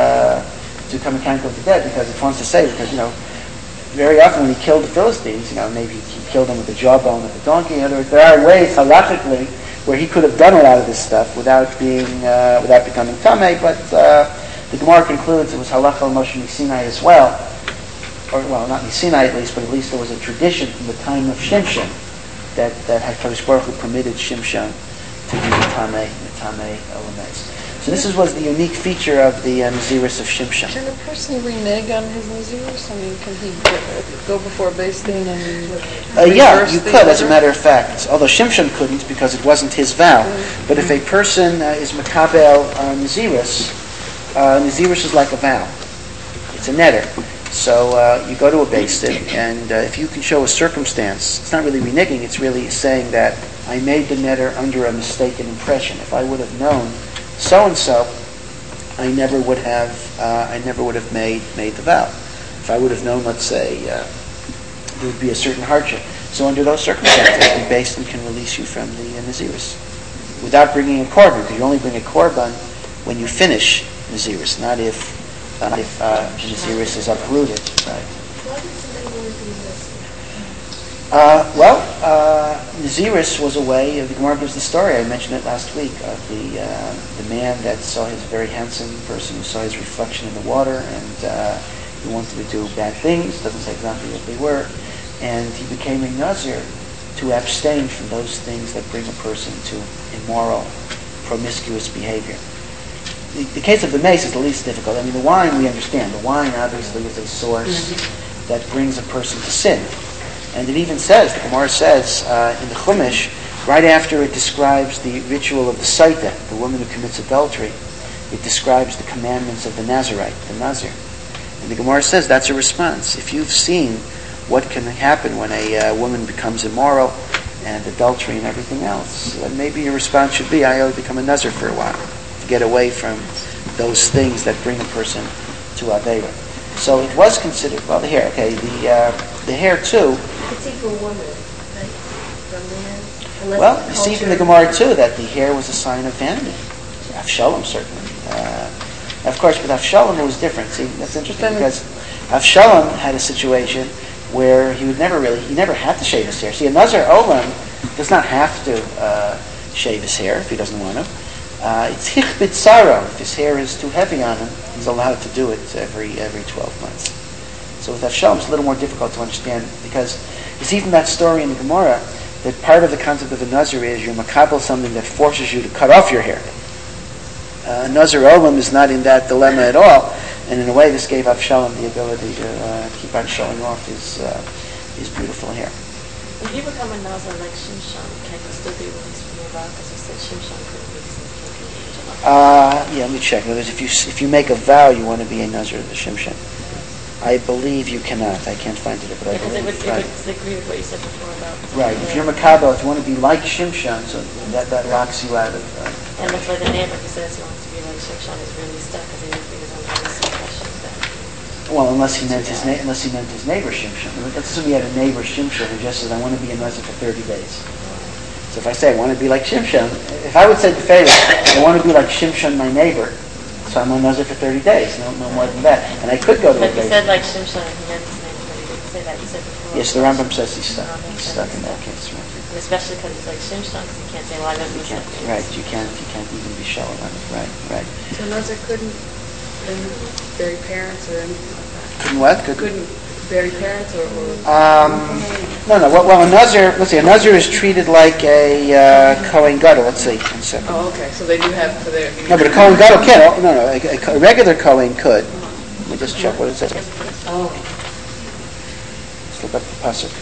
to come in contact with the dead? Because it wants to say, because very often when he killed the Philistines, maybe he killed them with the jawbone of the donkey. In other words, there are ways halachically where he could have done a lot of this stuff without becoming tamei. But the Gemara concludes it was halacha Moshe Sinai as well, or well, not Sinai at least, but at least there was a tradition from the time of Shimshon that HaKadosh Baruch Hu permitted Shimshon to be the tamei Lameis. So this was the unique feature of the Nazirus of Shimshon. Can a person renege on his Nazirus? I mean, can he go before Beis Din and yeah, you could, as a matter of fact. Although Shimshon couldn't because it wasn't his vow. But if a person is Makabel Nazirus, Nazirus is like a vow. It's a neder. So you go to a Beis Din, and if you can show a circumstance, it's not really reneging, it's really saying that I made the neder under a mistaken impression. If I would have known so and so, I never would have made the vow. If I would have known, let's say, there would be a certain hardship. So under those circumstances, the Beis Din can release you from the Nazirus without bringing a korban, because you only bring a korban when you finish Nazirus, not if Nazirus is uprooted. Right? Nazirus was a way. The Gemara gives the story. I mentioned it last week of the man that saw his very handsome person who saw his reflection in the water, and he wanted to do bad things. Doesn't say exactly what they were, and he became a Nazir to abstain from those things that bring a person to immoral, promiscuous behavior. The case of the mace is the least difficult. I mean, the wine we understand. The wine obviously is a source that brings a person to sin. And it even says, the Gemara says in the Chumash, right after it describes the ritual of the Saita, the woman who commits adultery, it describes the commandments of the Nazirite, the Nazir. And the Gemara says that's a response. If you've seen what can happen when a woman becomes immoral and adultery and everything else, then maybe your response should be, I ought to become a Nazir for a while, to get away from those things that bring a person to Avera. So it was considered, well, the hair, okay, the hair too. It's even for women, right? For men? Well, you see from the Gemara too that the hair was a sign of vanity. Avshalom certainly. Of course, with Avshalom it was different. See, that's interesting because Avshalom had a situation where he never had to shave his hair. See, a Nazir Olam does not have to shave his hair if he doesn't want to. It's hichbit saro. If his hair is too heavy on him, he's allowed to do it every 12 months. So with Avshalom, it's a little more difficult to understand because you see from that story in the Gemara that part of the concept of a Nazir is you're makabel something that forces you to cut off your hair. Nazir Olam is not in that dilemma at all, and in a way this gave Avshalom the ability to keep on showing off his beautiful hair. If you become a Nazir like Shimshon, can you still be released from your vow? Because you said Shimshon couldn't be released. Yeah, let me check. In other words, if you make a vow, you want to be a Nazir of the Shimshon. I believe you cannot. I can't find it, but I believe. Because it would agree with what you said before about. Right. If you're Makabel, if you want to be like Shimshon, so that locks you out of. And that's why the neighbor who says he wants to be like Shimshon is really stuck because he was under this impression that. Well, unless he meant his neighbor Shimshon. Let's assume he had a neighbor Shimshon who just says, "I want to be a Nazir for 30 days." So if I say I want to be like Shimshon, if I would say to Pharaoh, I want to be like Shimshon, my neighbor. So I'm on Nazir for 30 days, no more than that. And I could go to a But you said like Shimshon, he meant his name, but he didn't say that. You said before. Yes, the Rambam says he's stuck in that case. Right. And especially because it's like Shimshon, because you can't say, well, I don't do that. Right, you can't even be showing on it. Right. So Nazir couldn't bury parents or anything like that? Couldn't what? Couldn't bury parents or No. Well, a Nazir is treated like a Kohen Gadol. Let's see. One second. Oh, okay. So they do have for their. No, but a Kohen Gadol can't. No. A regular Kohen could. Let me just check what it says. Oh. Let's look up the pasuk.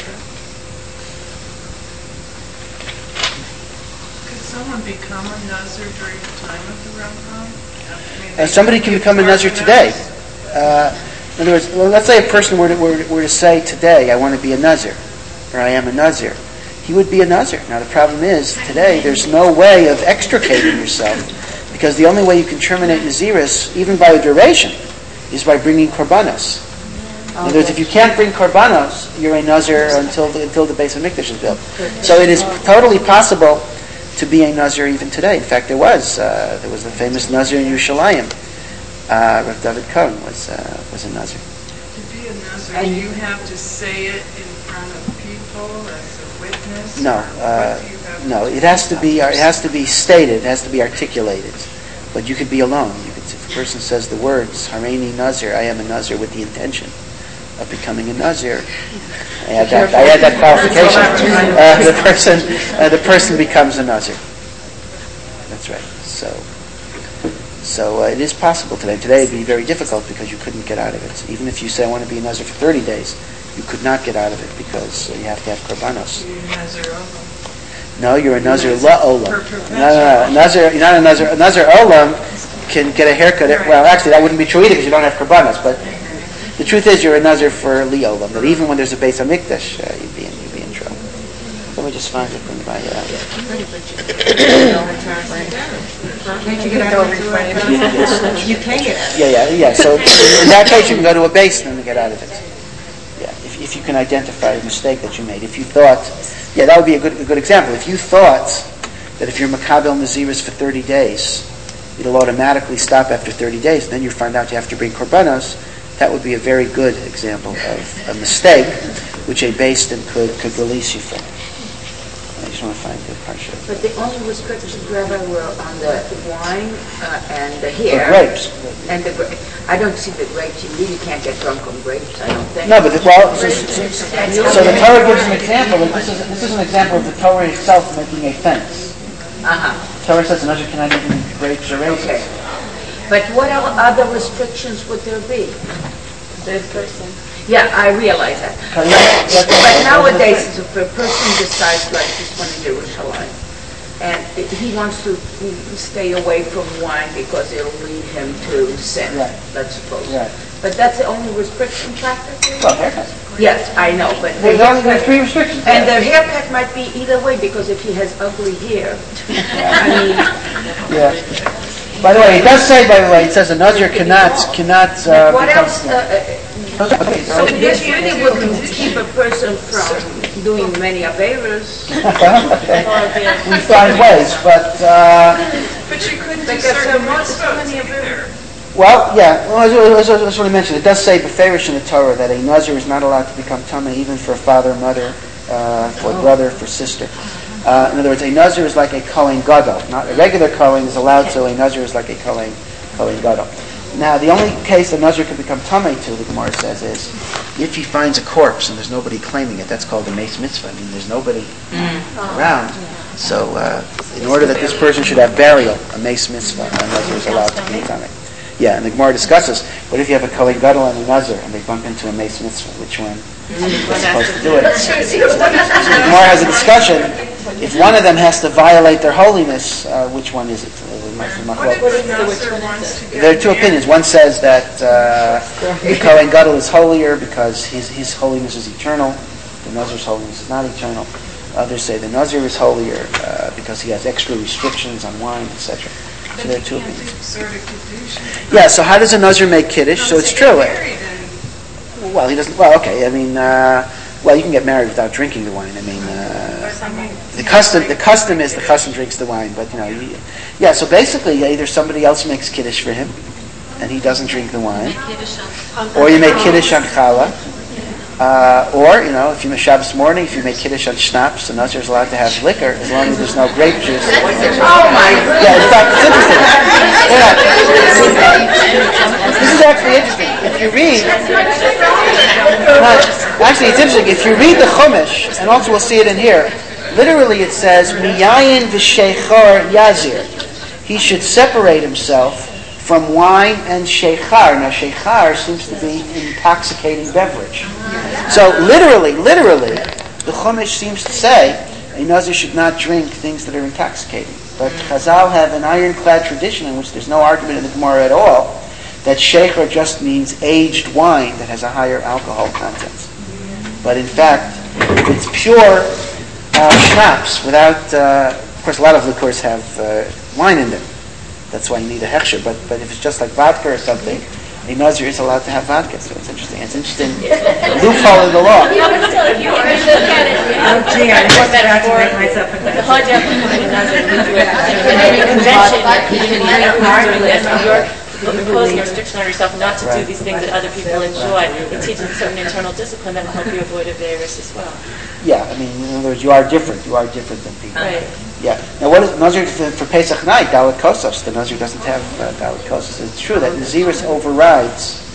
Could someone become a Nazir during the time of the Rambam? Somebody can become a Nazir today. In other words, let's say a person were to say today, I want to be a Nazir, or I am a Nazir. He would be a Nazir. Now the problem is, today there's no way of extricating yourself, because the only way you can terminate Nazirus, even by a duration, is by bringing korbanos. In other words, if you can't bring korbanos, you're a Nazir until the Beis HaMikdash is built. So it is totally possible to be a Nazir even today. In fact, there was the famous Nazir in Yerushalayim. Rav David Cohen was a Nazir. To be a Nazir, do you have to say it in front of people as a witness? No. It has to be stated. It has to be articulated. But you could be alone. If a person says the words "Hareini Nazir," I am a Nazir, with the intention of becoming a Nazir. I had that qualification. The person becomes a Nazir. That's right. So. So it is possible today. Today it'd be very difficult because you couldn't get out of it. Even if you say, I want to be a Nazir for 30 days, you could not get out of it because you have to have korbanos. You're a Nazir Olam. No, you're a Nazir la'olam. For No, perpetual. you're not a Nazir. A Nazir olam can get a haircut. Well, actually, that wouldn't be true either because you don't have korbanos. But the truth is, you're a Nazir for li'olam. That even when there's a Beis Hamikdash, you'd be in trouble. Let me just find it in my. Can't you get out of it? You can get out of it. Yeah. So in that case, you can go to a base and get out of it. Yeah, if you can identify a mistake that you made. If you thought, that would be a good example. If you thought that if you're makabel naziris for 30 days, it'll automatically stop after 30 days, and then you find out you have to bring korbanos, that would be a very good example of a mistake which a beis din could release you from. I just want to find the parsha. But the only restrictions, Rabbi, were on the wine and the hair. Or grapes. And the I don't see the grapes. You really can't get drunk on grapes, I don't think. No, but so the Torah gives an example. This is an example of the Torah itself making a fence. Uh-huh. The Torah says another cannot eat grapes or raisins. Okay. But what other restrictions would there be? Third person. Yeah, I realize that. But nowadays, if a person decides, like this one in Jerusalem, and he wants to stay away from wine because it'll lead him to sin, let's suppose. Right. But that's the only restriction practically? Well, haircut. Yes, I know, but... There's only 3 restrictions. And the haircut might be either way, because if he has ugly hair, I mean... Yeah. By the way, it does say, it says a Nazir cannot what become... else... Okay, So this really wouldn't keep a person from doing many averas. we find ways, but... But you couldn't do Because certain there was so mitzvot many either. That's what I mentioned. It does say beferish in the Torah that a Nazir is not allowed to become tamei even for father, mother, for brother, for sister. In other words, a Nazir is like a Kohen Gadol. Not a regular Kohen is allowed, so a Nazir is like a Kohen Gadol. Now, the only case a Nazir can become tamei to, the Gemara says, is if he finds a corpse and there's nobody claiming it. That's called a meis mitzvah. I mean, there's nobody around. So, in order that this person should have burial, a meis mitzvah, a Nazir is allowed to be tamei. Yeah, and the Gemara discusses, what if you have a Kohen Gadol and a Nazir, and they bump into a meis mitzvah? Which one is supposed to do it? The Gemara has a discussion. If one of them has to violate their holiness, which one is it? What if the Nazir wants to get There are 2 opinions. One says that the Kohen Gadol is holier because his holiness is eternal. The Nazir's holiness is not eternal. Others say the Nazir is holier because he has extra restrictions on wine, etc. So there are 2 opinions. Yeah, so how does a Nazir make Kiddush? So it's true. Well, he doesn't... Well, okay, I mean... you can get married without drinking the wine. I mean, the custom is the chassan drinks the wine, but so basically, either somebody else makes kiddush for him, and he doesn't drink the wine, or you make kiddush on challah, or if you make Shabbos morning, if you make kiddush on schnapps, the Nazir is allowed to have liquor as long as there's no grape juice. Oh my goodness! Yeah, in fact, it's interesting. This is actually interesting. If you read, actually, it's interesting. If you read the Chumash, and also we'll see it in here, literally it says, Miyayin v'sheichar yazir. He should separate himself from wine and sheichar. Now, sheichar seems to be intoxicating beverage. So, literally, the Chumash seems to say a Nazir should not drink things that are intoxicating. But Chazal have an ironclad tradition in which there's no argument in the Gemara at all that sheichar just means aged wine that has a higher alcohol content. But in fact, if it's pure schnapps without, of course, a lot of liqueurs have wine in them. That's why you need a hechsher. But if it's just like vodka or something, a Nazir is allowed to have vodka. So it's interesting. It's interesting loophole in the law. No, but still, if you look at it, more metaphor, the hard definition of Nazir, any convention, you're imposing a restriction on yourself not to do these things that other people enjoy. It teaches a certain internal discipline that will help you avoid a virus as well. Yeah, I mean, in other words, you are different. You are different than people. Right. Yeah. Now, what is Nazir for Pesach night? Dalet Kosas. The Nazir doesn't have Dalet Kosas. It's true that Naziris overrides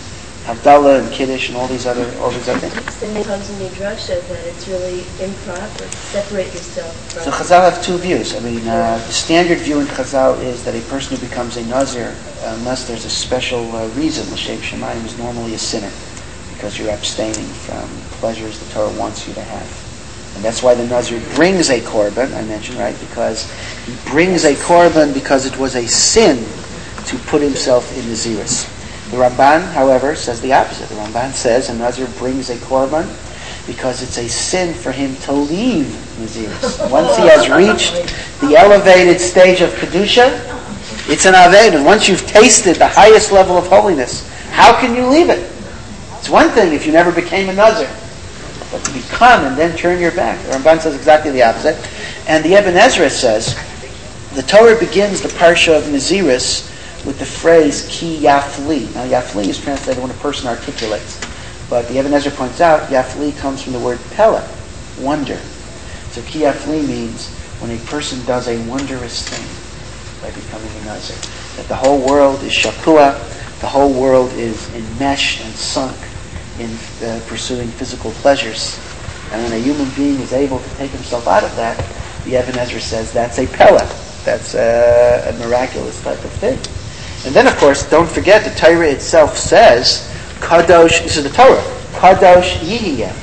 Havdalah and Kiddush and all these other things. The comes in Midrash shows that it's really improper to separate yourself from... So Chazal have two views. I mean, the standard view in Chazal is that a person who becomes a Nazir, unless there's a special reason, L'Shem Shemayim, is normally a sinner, because you're abstaining from pleasures the Torah wants you to have. And that's why the Nazir brings a korban, I mentioned, right? Because he brings a korban because it was a sin to put himself in Naziris. The Ramban, however, says the opposite. The Ramban says a Nazir brings a korban because it's a sin for him to leave Naziris. Once he has reached the elevated stage of Kedusha, it's an Aved. Once you've tasted the highest level of holiness, how can you leave it? It's one thing if you never became a Nazir, but to become and then turn your back. The Ramban says exactly the opposite. And the Ibn Ezra says, the Torah begins the Parsha of Naziris with the phrase ki yafli. Now yafli is translated when a person articulates. But the Ibn Ezra points out, yafli comes from the word pella, wonder. So ki yafli means when a person does a wondrous thing by becoming a Nazir. That the whole world is shakua, the whole world is enmeshed and sunk in pursuing physical pleasures. And when a human being is able to take himself out of that, the Ibn Ezra says that's a pella. That's a miraculous type of thing. And then, of course, don't forget, the Torah itself says, Kadosh, this is the Torah, Kadosh Yihiyeh.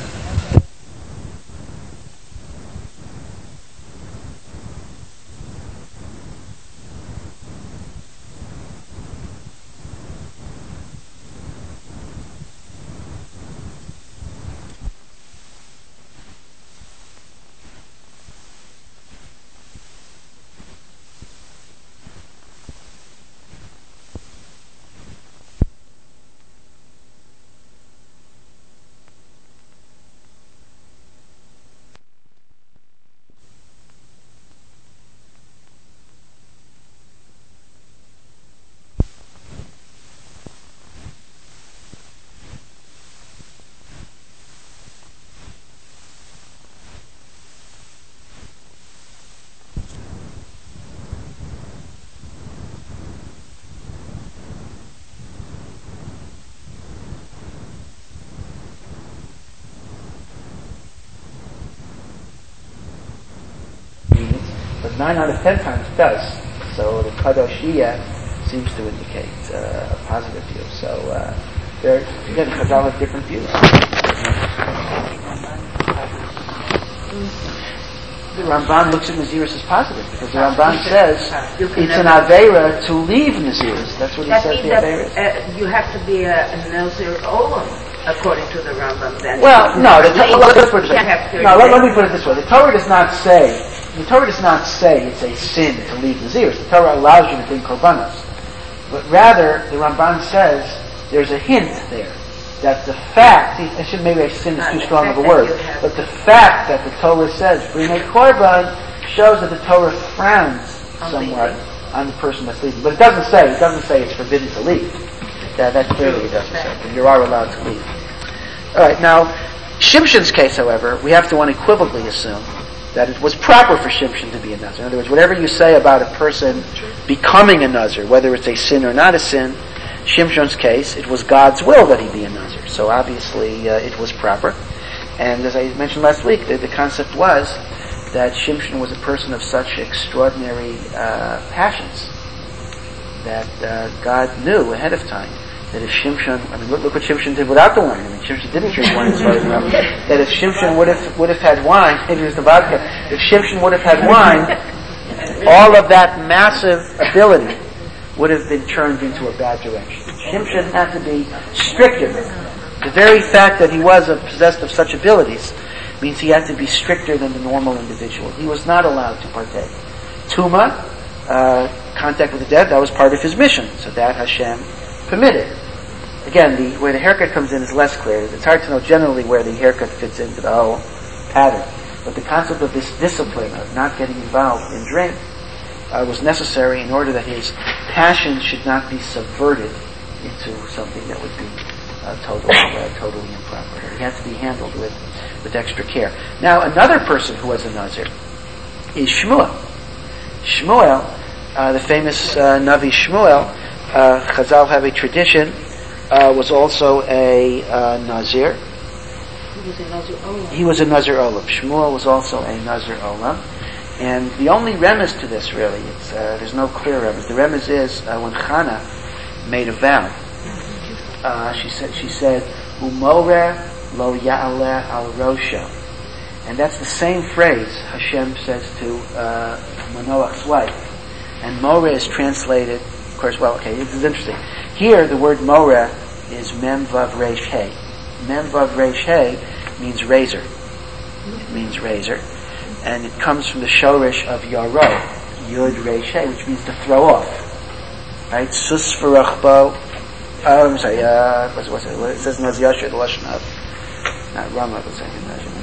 But 9 out of 10 times it does. So the Kadoshiyah seems to indicate a positive view. So there, again, Chazal have different views. The Ramban looks at Naziris as positive because the Ramban says it's an Aveira to leave Naziris. That's what he says the Aveira is. You have to be a Nazir Olam, according to the Rambam. Then. Well, no. Let's put it this way. No, let me put it this way. The Torah does not say it's a sin to leave Naziris. The Torah allows you to bring korbanos, but rather the Ramban says there's a hint there. That the fact, maybe sin is too strong of a word, but the fact that the Torah says bring a korban shows that the Torah frowns somewhat on the person that's leaving. But it doesn't say it's forbidden to leave. That clearly it doesn't say. You are allowed to leave. Alright, now, Shimshon's case, however, we have to unequivocally assume that it was proper for Shimshon to be a Nazir. In other words, whatever you say about a person becoming a Nazir, whether it's a sin or not a sin, Shimshon's case, it was God's will that he be a Nazir. So obviously it was proper. And as I mentioned last week, the concept was that Shimshon was a person of such extraordinary passions that God knew ahead of time that if Shimshon, look what Shimshon did without the wine. Shimshon didn't drink wine as far as I know. That if Shimshon would have had wine, maybe it was the vodka, if Shimshon would have had wine, all of that massive ability would have been turned into a bad direction. Shimshon had to be stricter. The very fact that he was possessed of such abilities means he had to be stricter than the normal individual. He was not allowed to partake. Tuma, contact with the dead, that was part of his mission. So that Hashem permitted. Again, where the haircut comes in is less clear. It's hard to know generally where the haircut fits into the whole pattern. But the concept of this discipline of not getting involved in drink was necessary in order that his passion should not be subverted into something that would be totally improper. He had to be handled with extra care. Now, another person who was a Nazir is Shmuel. Shmuel, the famous Navi Shmuel, Chazal have a tradition was also a Nazir. He was a Nazir Olam. Shmuel was also a Nazir Olam. And the only remez to this, really, there's no clear remez. The remez is when Chana made a vow. She said, "Umorer lo ya'aleh al rosho," and that's the same phrase Hashem says to Manoach's wife. And Moreh is translated, of course. Well, okay, this is interesting. Here, the word Moreh is Mem Vav Reish Hey. Mem Vav Reish Hey means razor. It means razor, and it comes from the shorish of Yaro, Yud Reish Hey, which means to throw off. Right? Sus v'rachbo. I'm sorry. What's it? It says Naz Yashir, the lashon of not Rama, but saying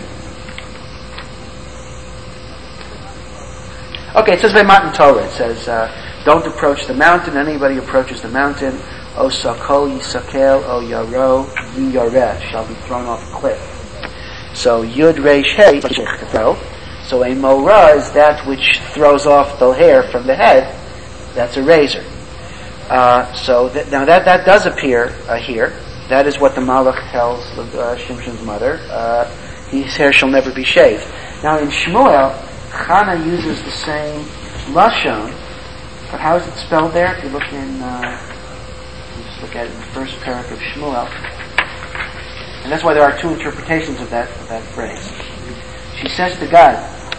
Okay, it says by Matan Torah. It says, "Don't approach the mountain. Anybody approaches the mountain, O Sakol Yisakel, O Yaro Yiyareh, shall be thrown off a cliff." So Yud Reish Hey, to throw. So a Morah is that which throws off the hair from the head. That's a razor. Now that does appear here. That is what the Malach tells Shimshon's mother. His hair shall never be shaved. Now in Shmuel, Chana uses the same lashon, but how is it spelled there? If you look in, just look at it in the first parak of Shmuel, and that's why there are two interpretations of that phrase. She says to God,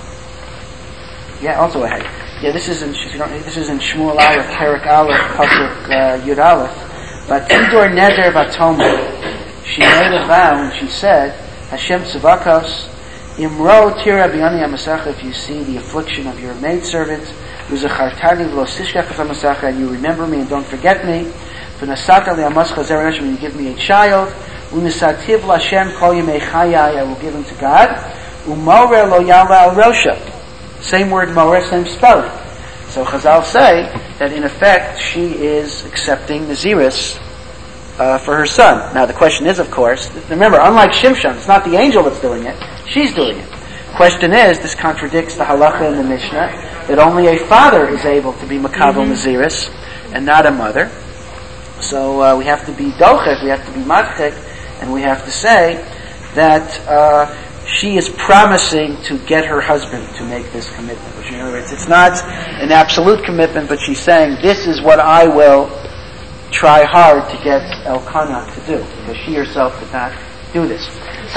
also ahead. Yeah, this is in Shmuel Aleph, Parak Aleph, Pasuk Yud Aleph. But Tidor Neder Batoma, she made a vow and she said, Hashem Tzavakos, Imro Tira B'yani HaMasacha, if you see the affliction of your maidservant, Uzachartani V'lo Sishkach HaMasacha, and you remember me and don't forget me, V'nasata Li'amascha Zer Hashem, and you give me a child, U'nisativ L'Hashem Kol Yemei Chayai, I will give him to God, U'morer Lo Yala Al Rosha. Same word Morer, same spelling. So Chazal say that in effect she is accepting Naziris for her son. Now the question is, of course, remember, unlike Shimshon, it's not the angel that's doing it, she's doing it. Question is, this contradicts the halacha in the Mishnah, that only a father is able to be Makabel Naziris, and not a mother. So we have to be dochek, we have to be madchek, and we have to say that she is promising to get her husband to make this commitment. Which, in other words, it's not an absolute commitment, but she's saying, this is what I will try hard to get Elkanah to do, because she herself did not do this.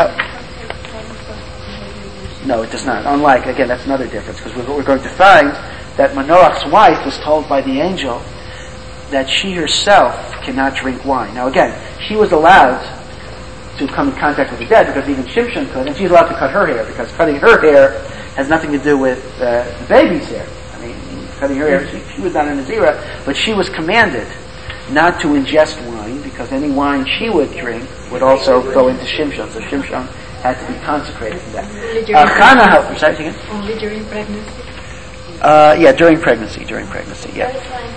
No, it does not. Unlike, again, that's another difference, because we're going to find that Manoach's wife was told by the angel that she herself cannot drink wine. Now again, she was allowed to come in contact with the dead, because even Shimshon could, and she's allowed to cut her hair, because cutting her hair has nothing to do with the baby's hair. I mean, cutting her hair, she was not a Nazira, but she was commanded not to ingest wine, because any wine she would drink would also go into Shimshon, so Shimshon had to be consecrated to that. Chana helped. Only during pregnancy? During pregnancy, yeah.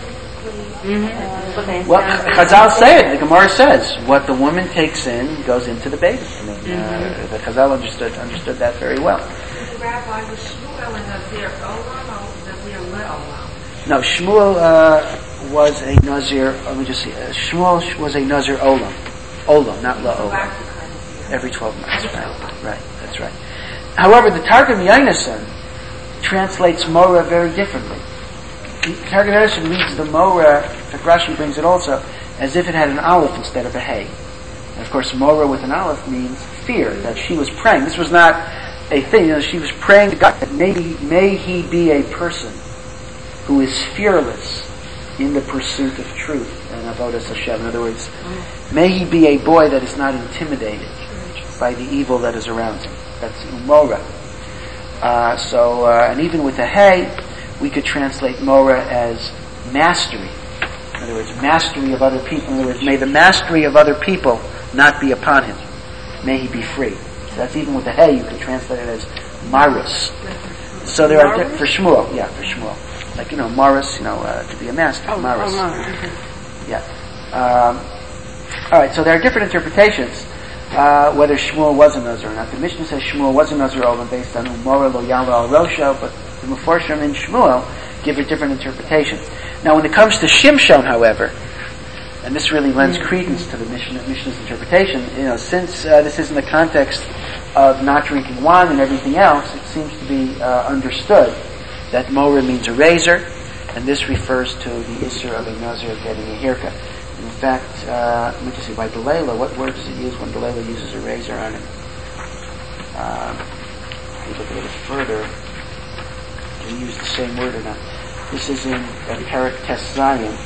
Well, Chazal say it. The Gemara says what the woman takes in goes into the baby. I mean, the Chazal understood that very well. Rabbi, was Shmuel a Nazir Olam or Nazir Le'olam? No, Shmuel was a Nazir. Let me just see. Shmuel was a Nazir Olam, not Le'olam. Every 12 months, right. That's right. However, the Targum Yonasan translates Morah very differently. Targum Yonasan reads the Morah, like Rashi brings it also, as if it had an aleph instead of a hay. And of course, Morah with an aleph means fear, that she was praying. This was not a thing, she was praying to God that may he be a person who is fearless in the pursuit of truth and avodas Hashem. In other words, may he be a boy that is not intimidated by the evil that is around him. That's Umorah. And even with the hay, we could translate Morah as mastery. In other words, mastery of other people. In other words, may the mastery of other people not be upon him. May he be free. So that's even with the hay, you could translate it as Marus. So there are, for Shmuel. Like, Marus, to be a master. Marus. Yeah. Alright, so there are different interpretations. Whether Shmuel was a Nazir or not. The Mishnah says Shmuel was a Nazir Olam based on Umorah Lo Yala Al Rosha, but the Meforshim in Shmuel give a different interpretation. Now when it comes to Shimshon, however, and this really lends credence to the Mishnah's interpretation. Since this is in the context of not drinking wine and everything else, it seems to be understood that Mora means a razor, and this refers to the Isser of a Nazir getting a haircut. In fact, let me just see, by Delayla, what word does it use when Delayla uses a razor on it? If you look a little further, do we use the same word or not? This is in Parak Tes Zayin.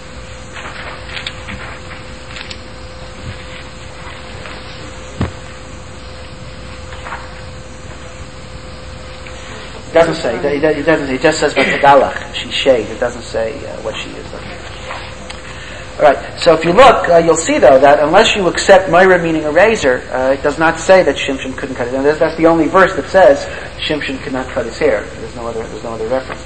It doesn't say. It just says Vatadalach. She's shaved. It doesn't say what she is. All right. So if you look, you'll see though that unless you accept Moira meaning a razor, it does not say that Shimshon couldn't cut it. And that's the only verse that says Shimshon could not cut his hair. There's no other reference.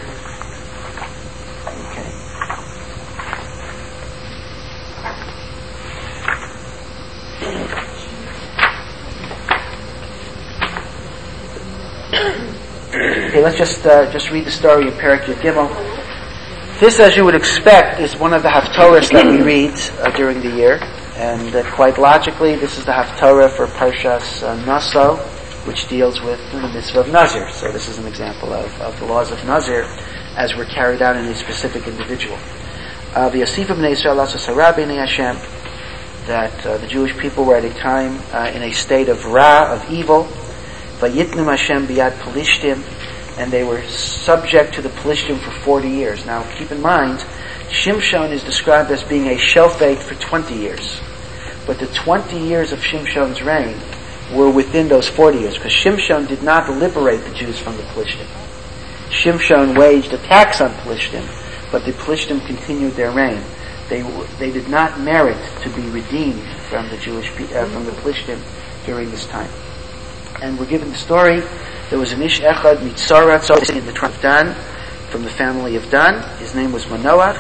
Okay, let's just read the story of Perek Yud Gimel. This, as you would expect, is one of the Haftorahs that we read during the year, and quite logically, this is the Haftorah for Parshas Naso, which deals with the mitzvah of Nazir. So this is an example of the laws of Nazir as were carried out in a specific individual. V'yasifim b'nei Yisrael asos hara b'nei Hashem, that the Jewish people were at a time in a state of ra, of evil. Vayitnim Hashem biyad Pelishtim, and they were subject to the Pelishtim for 40 years. Now, keep in mind, Shimshon is described as being a shofet for 20 years. But the 20 years of Shimshon's reign were within those 40 years, because Shimshon did not liberate the Jews from the Pelishtim. Shimshon waged attacks on Pelishtim, but the Pelishtim continued their reign. They did not merit to be redeemed from the from the Pelishtim during this time. And we're given the story. There was an Ish Echad Mitzarat in the tribe of Dan, from the family of Dan. His name was Manoach.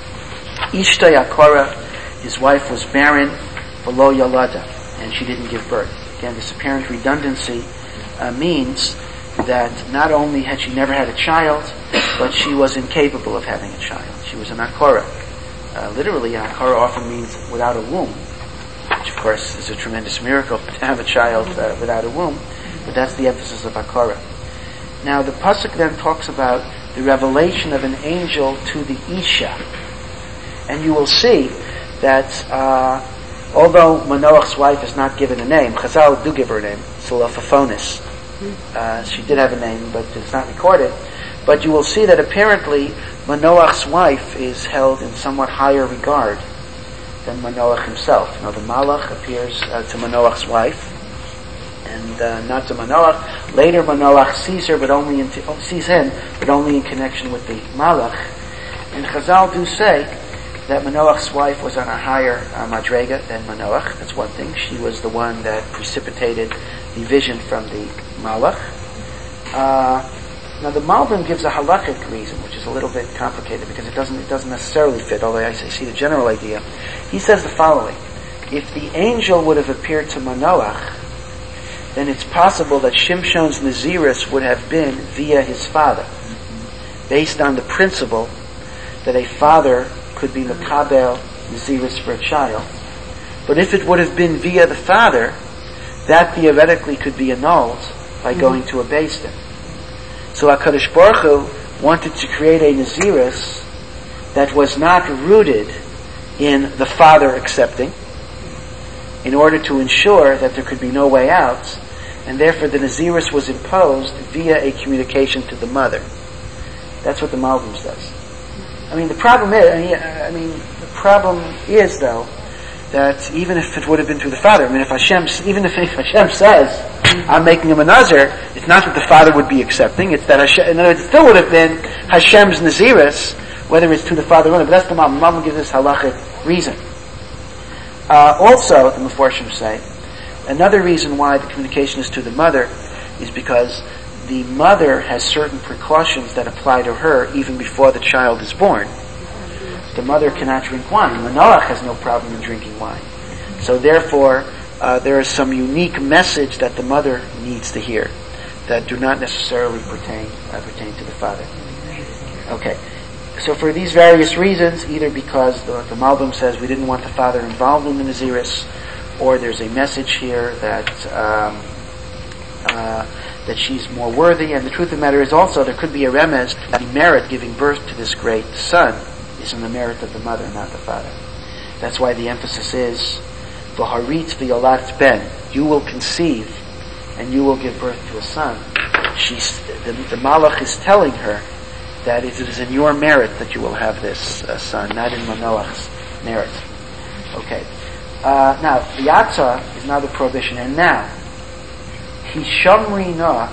Ishta Yakora, his wife was barren, V'lo Yalada, and she didn't give birth. Again, this apparent redundancy means that not only had she never had a child, but she was incapable of having a child. She was an Akora. Literally, an Akora often means without a womb, which of course is a tremendous miracle to have a child without a womb, but that's the emphasis of Akora. Now the Pasuk then talks about the revelation of an angel to the Isha, and you will see that although Manoach's wife is not given a name, Chazal do give her a name, Salophophonus. She did have a name, but it's not recorded. But you will see that apparently Manoach's wife is held in somewhat higher regard than Manoach himself. Now the Malach appears to Manoach's wife, and not to Manoach. Later Manoach sees him, but only in connection with the Malach. And Chazal do say that Manoach's wife was on a higher madrega than Manoach. That's one thing. She was the one that precipitated the vision from the Malach. Now the Malbim gives a halachic reason, which is a little bit complicated because it doesn't necessarily fit, although I see the general idea. He says the following: if the angel would have appeared to Manoach, then it's possible that Shimshon's Naziris would have been via his father, based on the principle that a father could be Makabel Naziris for a child. But if it would have been via the father, that theoretically could be annulled by going to a Beis Din. So HaKadosh Baruch Hu wanted to create a Naziris that was not rooted in the father accepting, in order to ensure that there could be no way out, and therefore the Naziris was imposed via a communication to the mother. That's what the Malbim says. The problem is though, that even if it would have been through the father, if Hashem says, I'm making him a Nazir, it's not that the father would be accepting, it's that Hashem, in other words, it still would have been Hashem's Naziris, whether it's to the father or not, but that's the Malbim. Malbim gives this halachic reason. Also, the Meforshim say, another reason why the communication is to the mother is because the mother has certain precautions that apply to her even before the child is born. The mother cannot drink wine. Manoach has no problem in drinking wine. So therefore, there is some unique message that the mother needs to hear that do not necessarily pertain to the father. Okay. So for these various reasons, either because the Malbim says we didn't want the father involved in the Naziris, or there's a message here that she's more worthy, and the truth of the matter is also there could be a remez that the merit giving birth to this great son is in the merit of the mother, not the father. That's why the emphasis is v'harit v'yolat ben. You will conceive and you will give birth to a son. The Malach is telling her that it is in your merit that you will have this son, not in Manoach's merit. Okay. Now, the Yatzah is now the prohibition, and now, Hishamrina,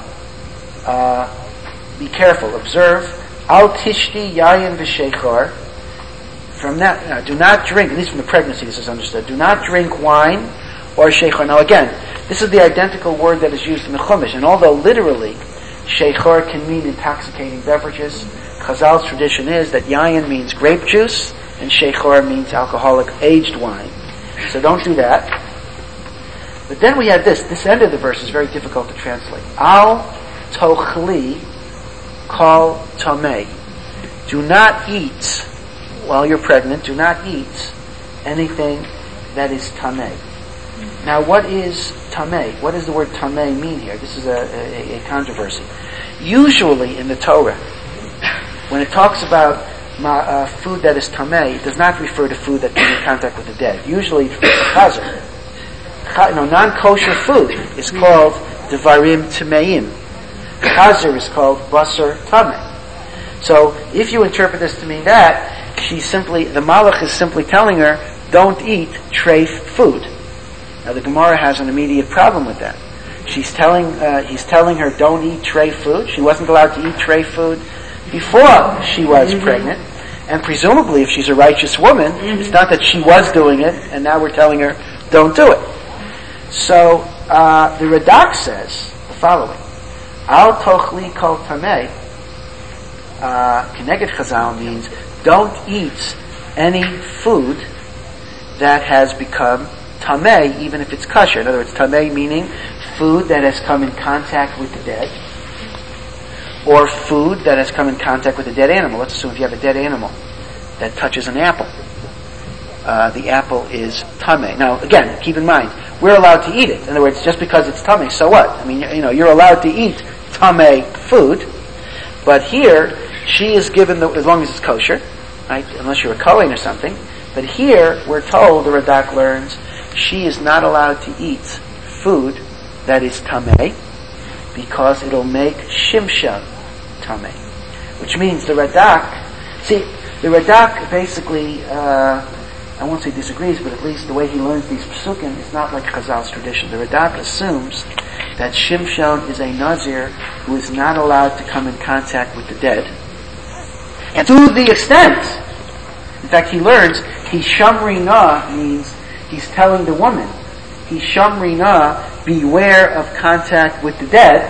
be careful, observe, Al Tishti Yayin V'Sheichar, from that, do not drink, at least from the pregnancy this is understood, do not drink wine or Sheichar. Now again, this is the identical word that is used in the Chumash, and although literally, Sheichar can mean intoxicating beverages, Chazal's tradition is that Yayin means grape juice, and Sheichar means alcoholic aged wine. So don't do that. But then we have this end of the verse is very difficult to translate. Al tochli kol tamei. Do not eat, while you're pregnant, do not eat anything that is tamei. Now what is tamei? What does the word tamei mean here? This is a controversy. Usually in the Torah, when it talks about food that is tamei, it does not refer to food that comes in contact with the dead. Usually it refers to chazer. Non-kosher food is called devarim tameim. Chazer is called basar tamei. So if you interpret this to mean that, the Malach is simply telling her, don't eat treif food. Now the Gemara has an immediate problem with that. He's telling her, don't eat treif food. She wasn't allowed to eat treif food before she was pregnant, and presumably if she's a righteous woman, it's not that she was doing it, and now we're telling her, don't do it. So, the Radak says the following, Al tochli kol tamei, Keneged Chazal means, don't eat any food that has become tamei, even if it's kosher. In other words, tamei meaning food that has come in contact with the dead, or food that has come in contact with a dead animal. Let's assume if you have a dead animal that touches an apple, the apple is tamei. Now, again, keep in mind, we're allowed to eat it. In other words, just because it's tamei, so what? I mean, you're allowed to eat tamei food, but here, she is given, as long as it's kosher, right? Unless you're a Kohen or something. But here, we're told, the Radak learns, she is not allowed to eat food that is tamei, because it'll make shimsha tamei. Which means the Radak basically, I won't say disagrees, but at least the way he learns these psukim is not like Chazal's tradition. The Radak assumes that Shimshon is a Nazir who is not allowed to come in contact with the dead. And to the extent, in fact he learns, Hishamrina means he's telling the woman, Hishamrina, beware of contact with the dead,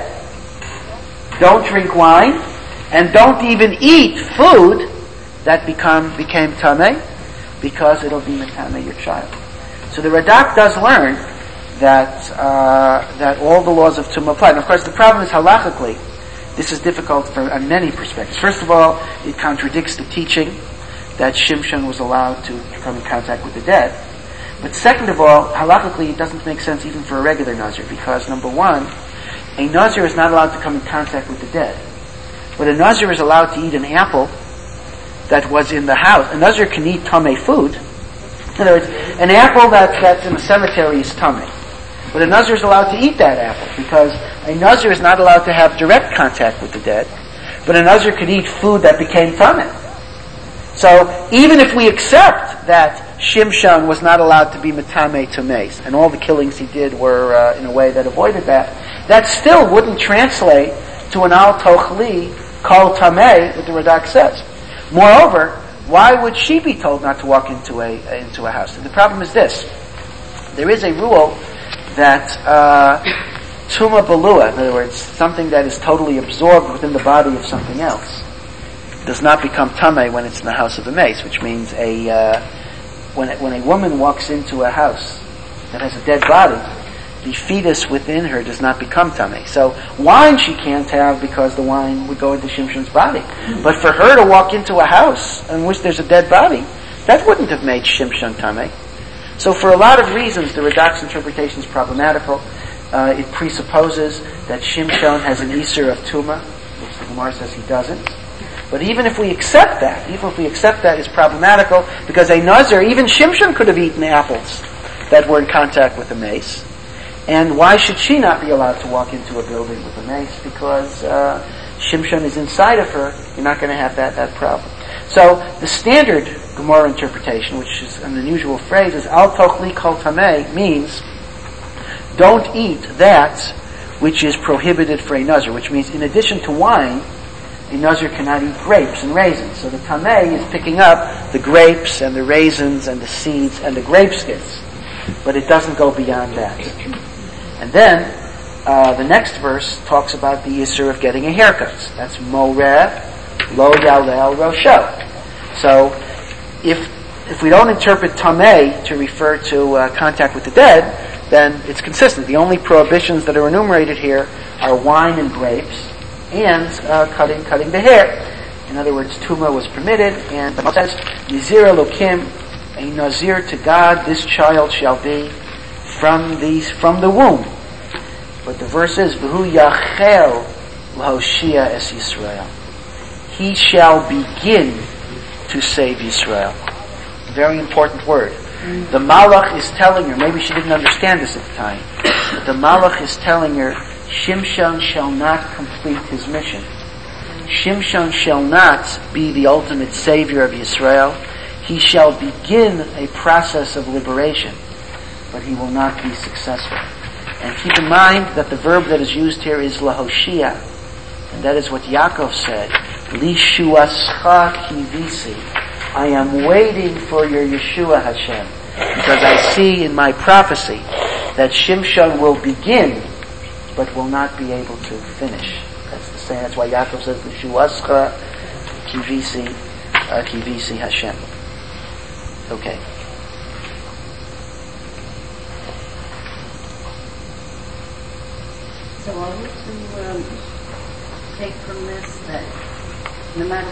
don't drink wine, and don't even eat food that became tamei, because it'll be metamei your child. So the Radak does learn that all the laws of Tumah apply. And of course the problem is halachically, this is difficult on many perspectives. First of all, it contradicts the teaching that Shimshon was allowed to come in contact with the dead. But second of all, halachically it doesn't make sense even for a regular Nazir, because number one, a Nazir is not allowed to come in contact with the dead. But a Nazir is allowed to eat an apple that was in the house. A Nazir can eat tamei food. In other words, an apple that's in a cemetery is tamei. But a Nazir is allowed to eat that apple, because a Nazir is not allowed to have direct contact with the dead, but a Nazir could eat food that became tamei. So, even if we accept that Shimshon was not allowed to be metamei tameis, and all the killings he did were in a way that avoided that still wouldn't translate to an al tochli kol tamei that the Radak says. Moreover, why would she be told not to walk into a house? And the problem is this: there is a rule that tuma balua, in other words, something that is totally absorbed within the body of something else, does not become tamei when it's in the house of a mace, which means when a woman walks into a house that has a dead body, the fetus within her does not become tamei. So wine she can't have because the wine would go into Shimshon's body. But for her to walk into a house in which there's a dead body, that wouldn't have made Shimshon tamei. So for a lot of reasons, the Radak's interpretation is problematical. It presupposes that Shimshon has an Isur of Tumah, which the Gemara says he doesn't. But even if we accept that, it's problematical because a Nazir, even Shimshon could have eaten apples that were in contact with a mace. And why should she not be allowed to walk into a building with a mace? Because Shimshon is inside of her. You're not going to have that problem. So the standard Gemara interpretation, which is an unusual phrase, is al tochli kol tamei, means don't eat that which is prohibited for a Nazir, which means in addition to wine, a Nazir cannot eat grapes and raisins. So the tamei is picking up the grapes and the raisins and the seeds and the grape skins. But it doesn't go beyond that. And then, the next verse talks about the Isur of getting a haircut. That's Moreh Lo Yalel Rosho. So, if we don't interpret tamei to refer to contact with the dead, then it's consistent. The only prohibitions that are enumerated here are wine and grapes and cutting the hair. In other words, tumah was permitted, and it says, Nazir Elokim, a Nazir to God, this child shall be from the womb. But the verse is, V'hu yachel l'hoshia es Yisrael. He shall begin to save Yisrael. Very important word. The Malach is telling her, maybe she didn't understand this at the time, but the Malach is telling her, Shimshon shall not complete his mission. Shimshon shall not be the ultimate savior of Yisrael. He shall begin a process of liberation, but he will not be successful. And keep in mind that the verb that is used here is lahoshia, and that is what Yaakov said, Lishuascha kivisi. I am waiting for your Yeshua, Hashem, because I see in my prophecy that Shimshon will begin, but will not be able to finish. That's the same. That's why Yaakov says Lishuascha kivisi Hashem. Okay. So are we to take from this that no matter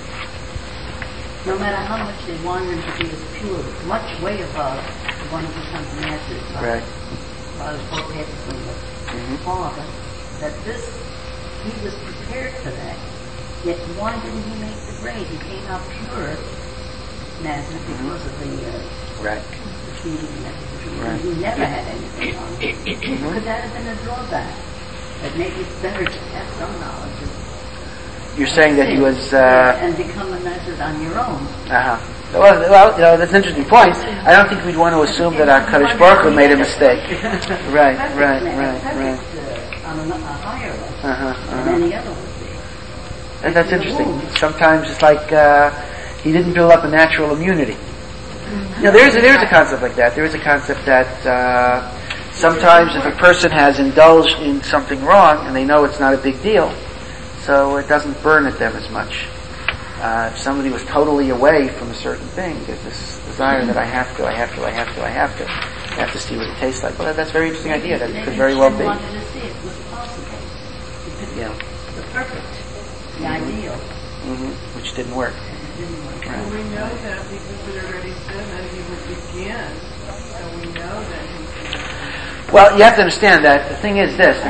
how much they want him to be as pure, much way above the one who becomes Nazir, right? From the father, that he was prepared for that. Yet why didn't he make the grade? He came out pure Nazir because of the feeding and everything. Right. He never had anything on him. Could that have been a drawback? That maybe it's better to have some knowledge of. You're saying that he was and become a Nazir on your own. Well, that's an interesting point. I don't think we'd want to assume that our Kadosh Baruch Hu made a mistake. Right. On a higher level than any other would be. And that's interesting. Sometimes it's like he didn't build up a natural immunity. Now, there's a concept like that. There is a concept that sometimes if a person has indulged in something wrong and they know it's not a big deal, so it doesn't burn at them as much. If somebody was totally away from a certain thing, there's this desire that I have to see what it tastes like. Well, that's a very interesting idea. That could very well be. Wanted to see it was possible. Yeah. The perfect, the ideal. Which didn't work. Well, we know that because it already said that he would begin. So we know that he. Well, you have to understand that the thing is that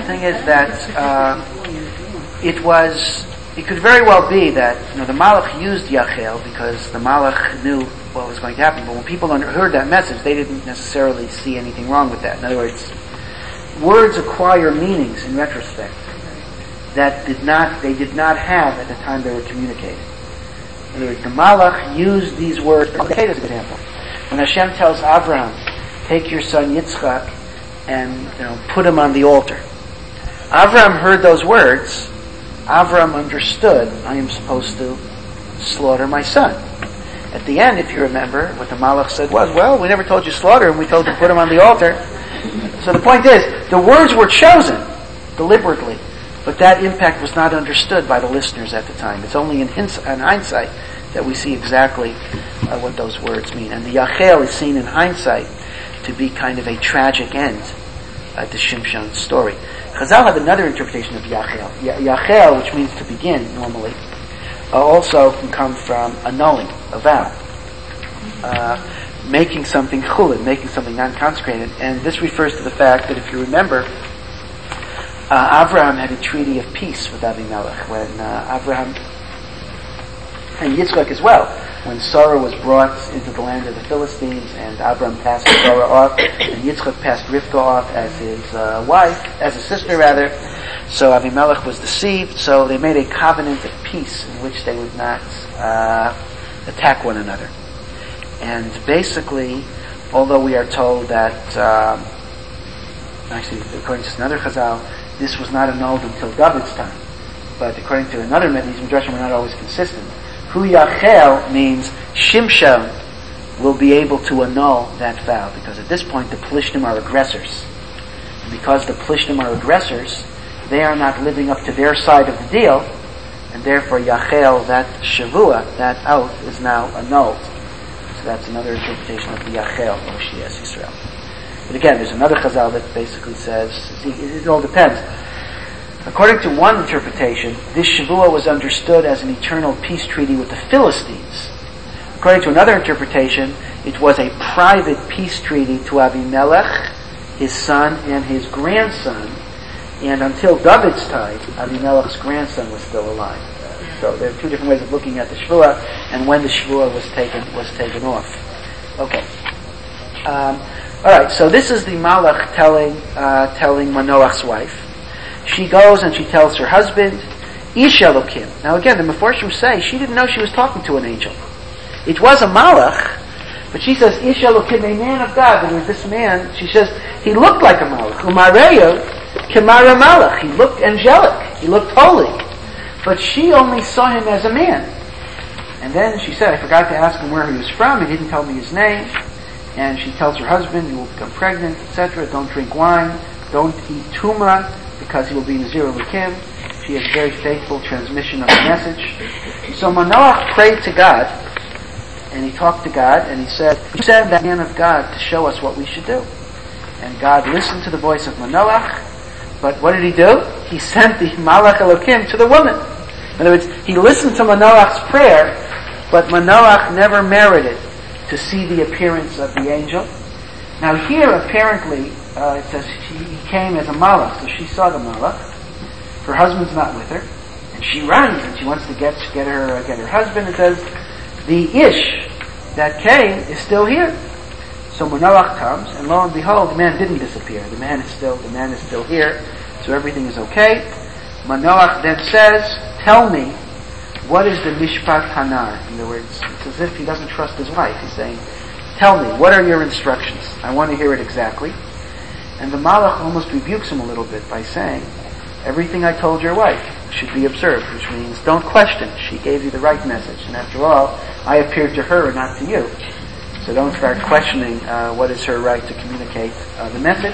it could very well be that the Malach used Yachel because the Malach knew what was going to happen. But when people heard that message, they didn't necessarily see anything wrong with that. In other words, words acquire meanings in retrospect that they did not have at the time they were communicated. In other words, the Malach used these words. I'll take this example. When Hashem tells Abraham, take your son Yitzchak and put him on the altar. Abraham heard those words. Abraham understood, I am supposed to slaughter my son. At the end, if you remember, what the Malach said was, well, we never told you slaughter him, we told you to put him on the altar. So the point is, the words were chosen deliberately, but that impact was not understood by the listeners at the time. It's only in hindsight that we see exactly what those words mean. And the Yachel is seen in hindsight to be kind of a tragic end to Shimshon's story. Chazal had another interpretation of Yachel. Yachel, which means to begin normally, also can come from annulling, a vow. Making something chulin, making something non-consecrated. And this refers to the fact that, if you remember, Avraham had a treaty of peace with Avimelech when Avraham, and Yitzchak as well, when Sarah was brought into the land of the Philistines, and Avraham passed Sarah off, and Yitzchak passed Rivka off as his wife, as a sister rather. So Avimelech was deceived, so they made a covenant of peace in which they would not attack one another. And basically, although we are told that, actually, according to another Chazal, this was not annulled until David's time. But according to another, these midrashim were not always consistent. Hu Yachel means Shimshon will be able to annul that vow, because at this point the Plishtim are aggressors. And because the Plishtim are aggressors, they are not living up to their side of the deal, and therefore Yachel, that Shavua, that oath, is now annulled. So that's another interpretation of the Yachel, Moshiach Yisrael. But again, there's another Chazal that basically says, it all depends. According to one interpretation, this Shavua was understood as an eternal peace treaty with the Philistines. According to another interpretation, it was a private peace treaty to Avimelech, his son, and his grandson, and until David's time, Avimelech's grandson was still alive. So there are two different ways of looking at the Shavua, and when the Shavua was taken off. Okay. Alright, so this is the Malach telling Manoach's wife. She goes and she tells her husband, Ish Elokim. Now again, the Meforshim say she didn't know she was talking to an angel. It was a Malach, but she says, Ish Elokim, a man of God. There was this man, she says, he looked like a Malach. Umareyo Kemara Malach. He looked angelic. He looked holy. But she only saw him as a man. And then she said, I forgot to ask him where he was from. He didn't tell me his name. And she tells her husband, you will become pregnant, etc. Don't drink wine. Don't eat tumah, because he will be Nazir Elokim. She has very faithful transmission of the message. So Manoach prayed to God, and he talked to God, and he said, you send that man of God to show us what we should do. And God listened to the voice of Manoach, but what did he do? He sent the Malach Elokim to the woman. In other words, he listened to Manoach's prayer, but Manoach never merited to see the appearance of the angel. Now here, apparently, it says he came as a Malach, so she saw the Malach. Her husband's not with her, and she runs and she wants to get her husband. It says the Ish that came is still here. So Manoach comes, and lo and behold, the man didn't disappear. The man is still here, so everything is okay. Manoach then says, tell me, what is the Mishpat Hanar? In other words, it's as if he doesn't trust his wife. He's saying, tell me, what are your instructions? I want to hear it exactly. And the Malach almost rebukes him a little bit by saying, everything I told your wife should be observed, which means don't question. She gave you the right message, and after all, I appeared to her and not to you. So don't start questioning what is her right to communicate the message.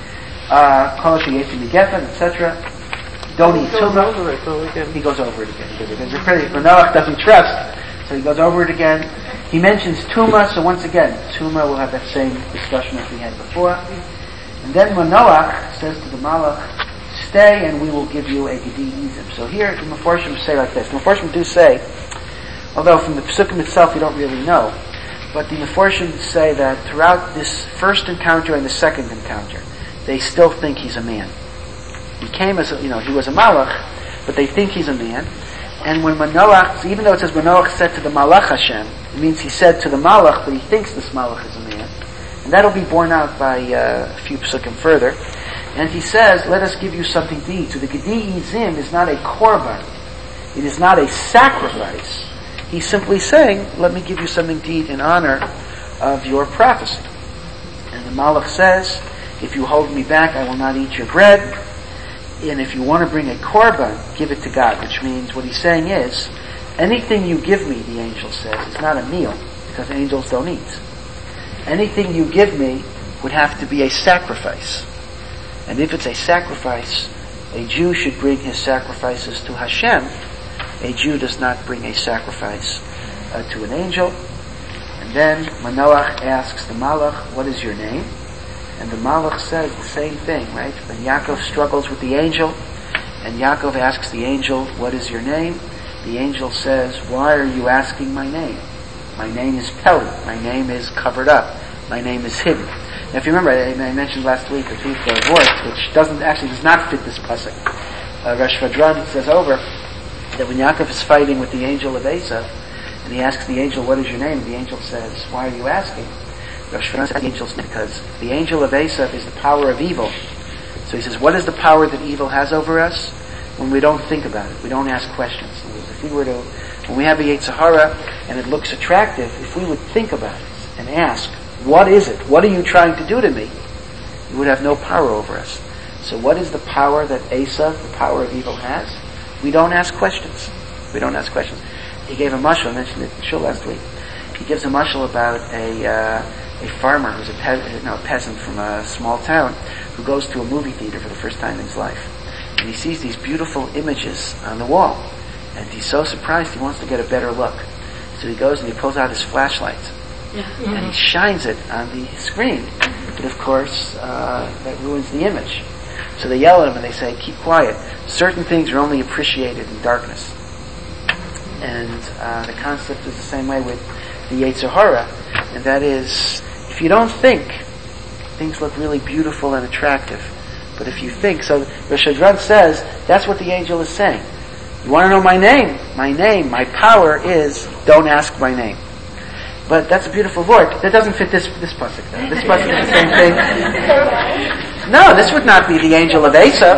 Etc. Don't eat tumah. He goes over it again. Because Manoach doesn't trust, so he goes over it again. He mentions tumah, so once again, tumah will have that same discussion as we had before. And then Manoach says to the Malach, stay and we will give you a Gedi Izim. So here the Meforshim say like this. The Meforshim do say, although from the Pesukim itself we don't really know, but the Meforshim say that throughout this first encounter and the second encounter, they still think he's a man. He came as he was a Malach, but they think he's a man. And when Manoach, even though it says Manoach said to the Malach Hashem, it means he said to the Malach, but he thinks this Malach is a man. And that'll be borne out by a few Pesukim further. And he says, let us give you something to eat. So the Gedi Izim is not a korban. It is not a sacrifice. He's simply saying, let me give you something to eat in honor of your prophecy. And the Malach says, if you hold me back, I will not eat your bread. And if you want to bring a korban, give it to God. Which means what he's saying is, anything you give me, the angel says, is not a meal, because angels don't eat. Anything you give me would have to be a sacrifice. And if it's a sacrifice, a Jew should bring his sacrifices to Hashem. A Jew does not bring a sacrifice to an angel. And then Manoach asks the Malach, what is your name? And the Malach says the same thing, right? When Yaakov struggles with the angel, and Yaakov asks the angel, what is your name? The angel says, why are you asking my name? My name is Peli. My name is covered up. My name is hidden. Now, if you remember, I mentioned last week a beautiful word which does not fit this pasuk. Rosh Vadran says over that when Yaakov is fighting with the angel of Esav, and he asks the angel, what is your name? And the angel says, why are you asking? Rosh Vadran says the angel's name because the angel of Esav is the power of evil. So he says, what is the power that evil has over us? When we don't think about it, we don't ask questions. When we have a Yetzer Hara and it looks attractive, if we would think about it and ask, what is it? What are you trying to do to me? You would have no power over us. So what is the power that Esav, the power of evil, has? We don't ask questions. We don't ask questions. He gave a mashal, I mentioned it in Shul last week. He gives a mashal about a farmer who's a peasant from a small town who goes to a movie theater for the first time in his life. And he sees these beautiful images on the wall. And he's so surprised he wants to get a better look. So he goes and he pulls out his flashlight. And he shines it on the screen. But of course, that ruins the image. So they yell at him and they say, keep quiet. Certain things are only appreciated in darkness. And the concept is the same way with the Yetzer Hara. And that is, if you don't think, things look really beautiful and attractive. But if you think, so Rosh Hadran says, that's what the angel is saying. You want to know my name? My name, my power is, don't ask my name. But that's a beautiful word. That doesn't fit this pasuk though. This pasuk is the same thing. No, this would not be the angel of Esav.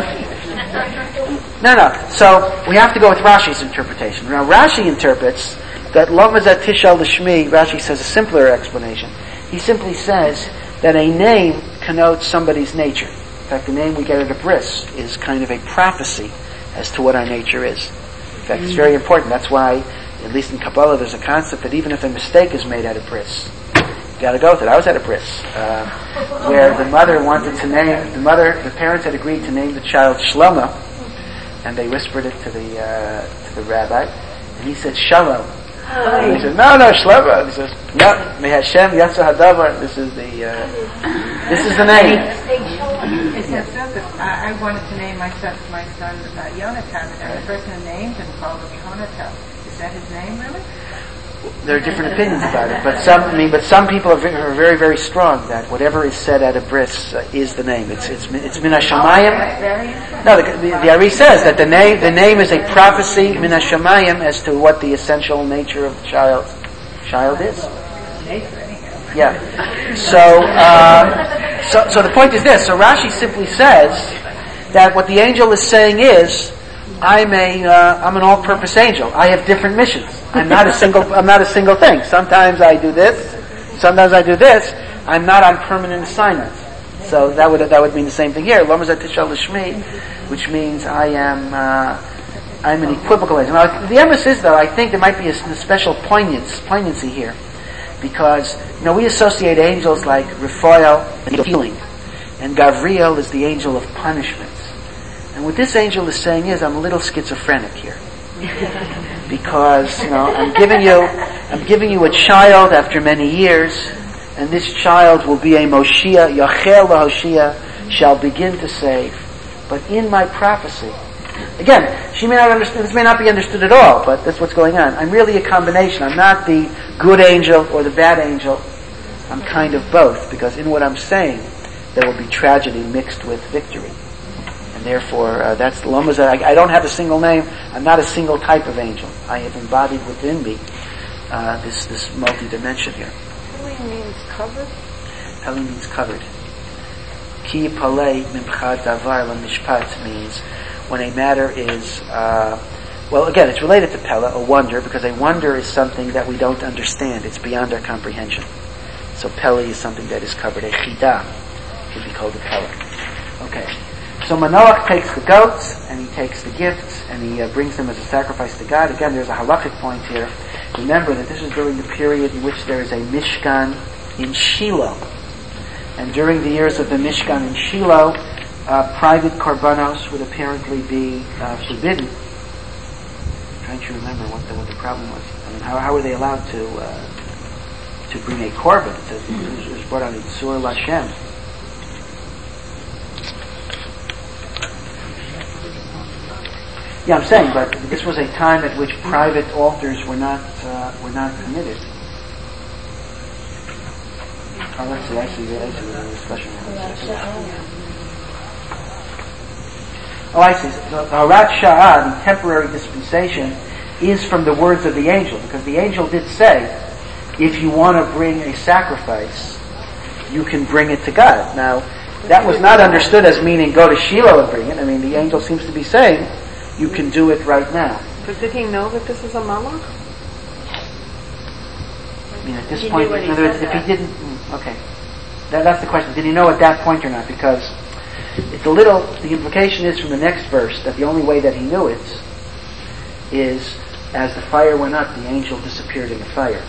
No. So we have to go with Rashi's interpretation. Now Rashi interprets that Lamazat Tishal Lishmi, Rashi says a simpler explanation. He simply says that a name connotes somebody's nature. In fact, the name we get at a bris is kind of a prophecy as to what our nature is. In fact, it's very important. That's why, at least in Kabbalah, there's a concept that even if a mistake is made at a bris, you gotta go with it. I was at a bris, where the mother wanted to name, the parents had agreed to name the child Shlomo, and they whispered it to the rabbi, and he said, Shalom. And he said, no, Shlomo. And he says, no, May Hashem Yatsa Hadavar, this is the name. It says so that I wanted to name my son Yonatan, and the person who named him called him Yonatan. Is that his name, really? There are different opinions about it, but some people are very, very strong that whatever is said at a bris is the name. It's min hashamayim. No, the Ari says that the name is a prophecy min hashamayim as to what the essential nature of the child is. Yeah. So the point is this. So Rashi simply says that what the angel is saying is, I'm an all-purpose angel. I have different missions. I'm not a single thing. Sometimes I do this. Sometimes I do this. I'm not on permanent assignment. So that would mean the same thing here. Lomazat Tishal Lishmi, which means I'm an equivocal angel. Now, the emphasis is, though, I think there might be a special poignancy here, because we associate angels like Raphael and healing, and Gavriel is the angel of punishment. And what this angel is saying is, I'm a little schizophrenic here. Because, I'm giving you a child after many years, and this child will be a Moshiach, Yachel LaHoshia, shall begin to save. But in my prophecy, again, this may not be understood at all, but that's what's going on. I'm really a combination. I'm not the good angel or the bad angel. I'm kind of both, because in what I'm saying, there will be tragedy mixed with victory. And therefore, that's the Lomazat. I don't have a single name. I'm not a single type of angel. I have embodied within me this multi-dimension here. Peli means covered? Peli means covered. Ki palei mimcha davar lemishpat means when a matter is, again, it's related to Pella, a wonder, because a wonder is something that we don't understand. It's beyond our comprehension. So Peli is something that is covered. A chida could be called a Pella. Okay. So Manoach takes the goats, and he takes the gifts, and he brings them as a sacrifice to God. Again, there's a halachic point here. Remember that this is during the period in which there is a Mishkan in Shiloh. And during the years of the Mishkan in Shiloh, private korbanos would apparently be forbidden. I'm trying to remember what the problem was. I mean, how were they allowed to bring a korban? It was brought on Yitzur Lashem. Yeah, I'm saying, but this was a time at which private altars were not permitted. Oh, let's see. I see the discussion. Oh, I see. So Horat Sha'ah, the temporary dispensation, is from the words of the angel, because the angel did say, if you want to bring a sacrifice, you can bring it to God. Now, that was not understood as meaning go to Shiloh and bring it. I mean, the angel seems to be saying, you can do it right now. But did he know that this is a malach? I mean, at this point, in other words, if he didn't, okay. That's the question. Did he know at that point or not? Because it's the implication is from the next verse that the only way that he knew it is as the fire went up, the angel disappeared in the fire.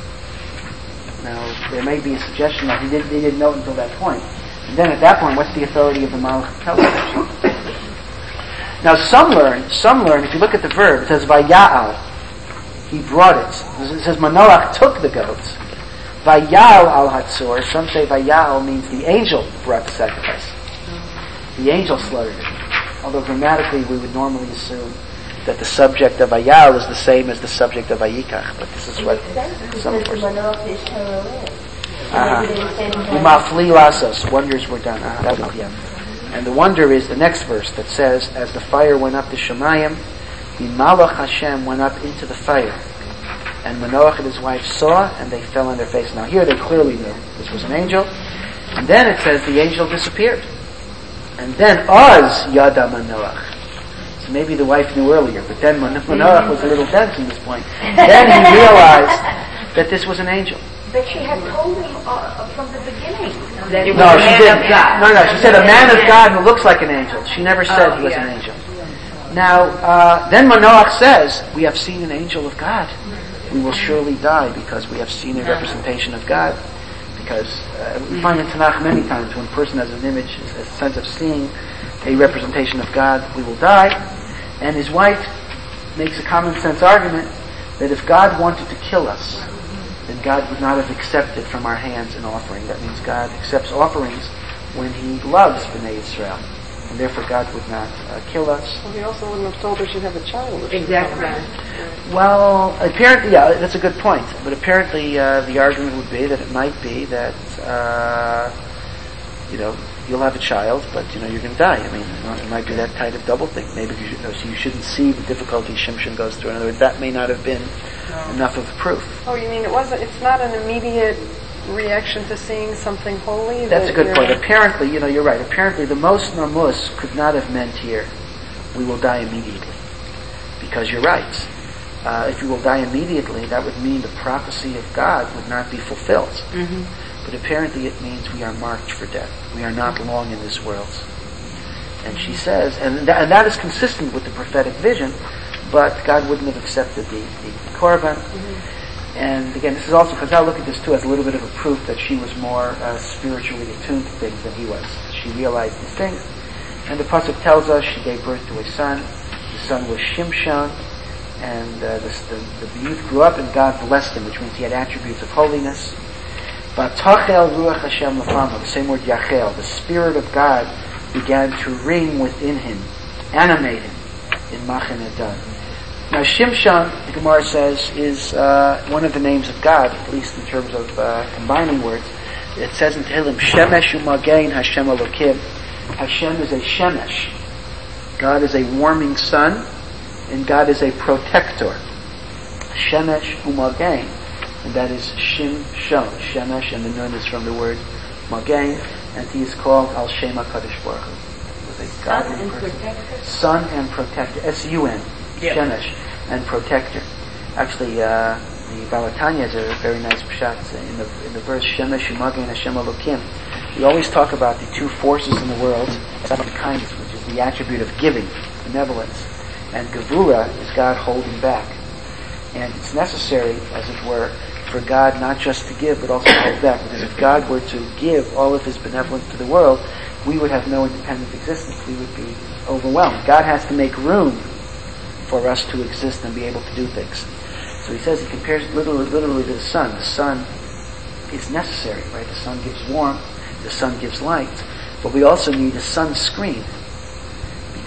Now, there may be a suggestion that he didn't know it until that point. And then at that point, what's the authority of the malach to tell us? Now, some learn, if you look at the verb, it says, Vaya'al. He brought it. It says, Manoach took the goats. Vaya'al al Hatzor. Some say Vaya'al means the angel brought the sacrifice. The angel slaughtered it. Although grammatically we would normally assume that the subject of Vaya'al is the same as the subject of Vayikach. But this is what some persons. Umafli lasos. Wonders were done. And the wonder is the next verse that says, as the fire went up to Shemayim, the Malach Hashem went up into the fire. And Manoach and his wife saw, and they fell on their face. Now here they clearly knew this was an angel. And then it says the angel disappeared. And then Oz Yada Manoach. So maybe the wife knew earlier, but then Manoach was a little dense at this point. Then he realized that this was an angel. But she had told him from the beginning. No, she didn't. No, she said a man of God who looks like an angel. She never said he was an angel. Now, then Manoach says, we have seen an angel of God. We will surely die because we have seen a representation of God. Because we find in Tanakh many times when a person has an image, a sense of seeing a representation of God, we will die. And his wife makes a common sense argument that if God wanted to kill us, then God would not have accepted from our hands an offering. That means God accepts offerings when He loves Bnei Israel. And therefore God would not kill us. Well, He also wouldn't have told her she'd have a child. Exactly. Well, apparently, yeah, that's a good point. But apparently the argument would be that it might be that, you'll have a child, but, you're going to die. I mean, it might be that kind of double thing. Maybe you shouldn't see the difficulty Shimshon goes through. In other words, that may not have been enough of proof. Oh, you mean it's not an immediate reaction to seeing something holy? That's a good point. Apparently, you're right. Apparently the most namus could not have meant here, we will die immediately. Because you're right. If you will die immediately, that would mean the prophecy of God would not be fulfilled. Mm-hmm. But apparently it means we are marked for death. We are not long in this world. And she says, and that is consistent with the prophetic vision, but God wouldn't have accepted the korban. Mm-hmm. And again, this is also, because I look at this too as a little bit of a proof that she was more spiritually attuned to things than he was. She realized these things. And the pasuk tells us she gave birth to a son. The son was Shimshon. And the youth grew up and God blessed him, which means he had attributes of holiness. Vatachel ruach Hashem lefanav, the same word yachel, the Spirit of God began to ring within him, animate him in Machan Edan. Now Shimshon, the Gemara says, is one of the names of God, at least in terms of combining words. It says in Tehillim, Shemesh u'magein Hashem Elokim. Hashem is a Shemesh. God is a warming sun, and God is a protector. Shemesh u'magein. And that is Shimshon. Shemesh, and the nun is from the word Magain, and he is called Al Shem HaKadosh Baruch Hu. Was a Son and protector? Son and protector. S-U-N. Yep. Shemesh and protector. Actually, the Balatanya has a very nice pshat in the verse Shemesh Umagain Hashem Elokim. We always talk about the two forces in the world, kindness, which is the attribute of giving, benevolence, and Gevura is God holding back. And it's necessary, as it were, for God not just to give, but also to hold back. Because if God were to give all of His benevolence to the world, we would have no independent existence. We would be overwhelmed. God has to make room for us to exist and be able to do things. So he says, he compares it literally to the sun. The sun is necessary, right? The sun gives warmth, the sun gives light, but we also need a sun screen.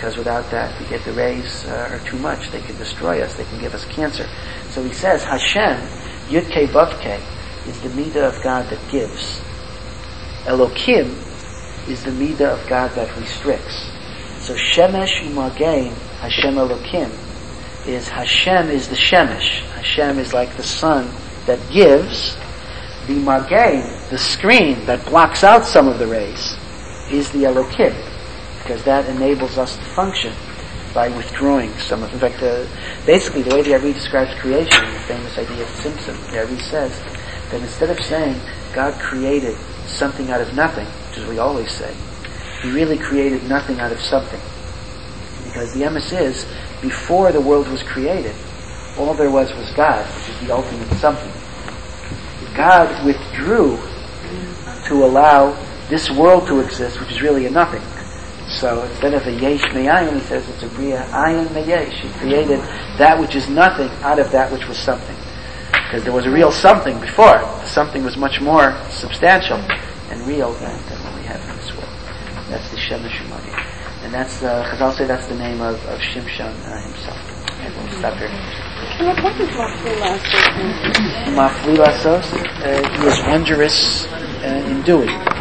because without that, we get the rays are too much. They can destroy us. They can give us cancer. So he says, Hashem, Yud-Kei Vav-Kei, is the midah of God that gives. Elokim is the midah of God that restricts. So Shemesh U'Magein, Hashem Elokim, is Hashem is the Shemesh. Hashem is like the sun that gives. The Magein, the screen that blocks out some of the rays, is the Elokim, because that enables us to function by withdrawing some of. In fact, basically, the way the Ari describes creation, the famous idea of Simpson, the Ari says that instead of saying God created something out of nothing, which is what we always say, He really created nothing out of something. Because the emes is, before the world was created, all there was God, which is the ultimate something. God withdrew to allow this world to exist, which is really a nothing. So instead of a yesh me'ayin, he says it's a bria ayin me'yesh. He created that which is nothing out of that which was something. Because there was a real something before. The something was much more substantial and real than what we have in this world. That's the Shemesh U'Magein. And that's, Chazal say that's the name of Shimshon himself. And we'll stop here. What is Mafli Lasos? Mafli Lasos, he is wondrous in doing.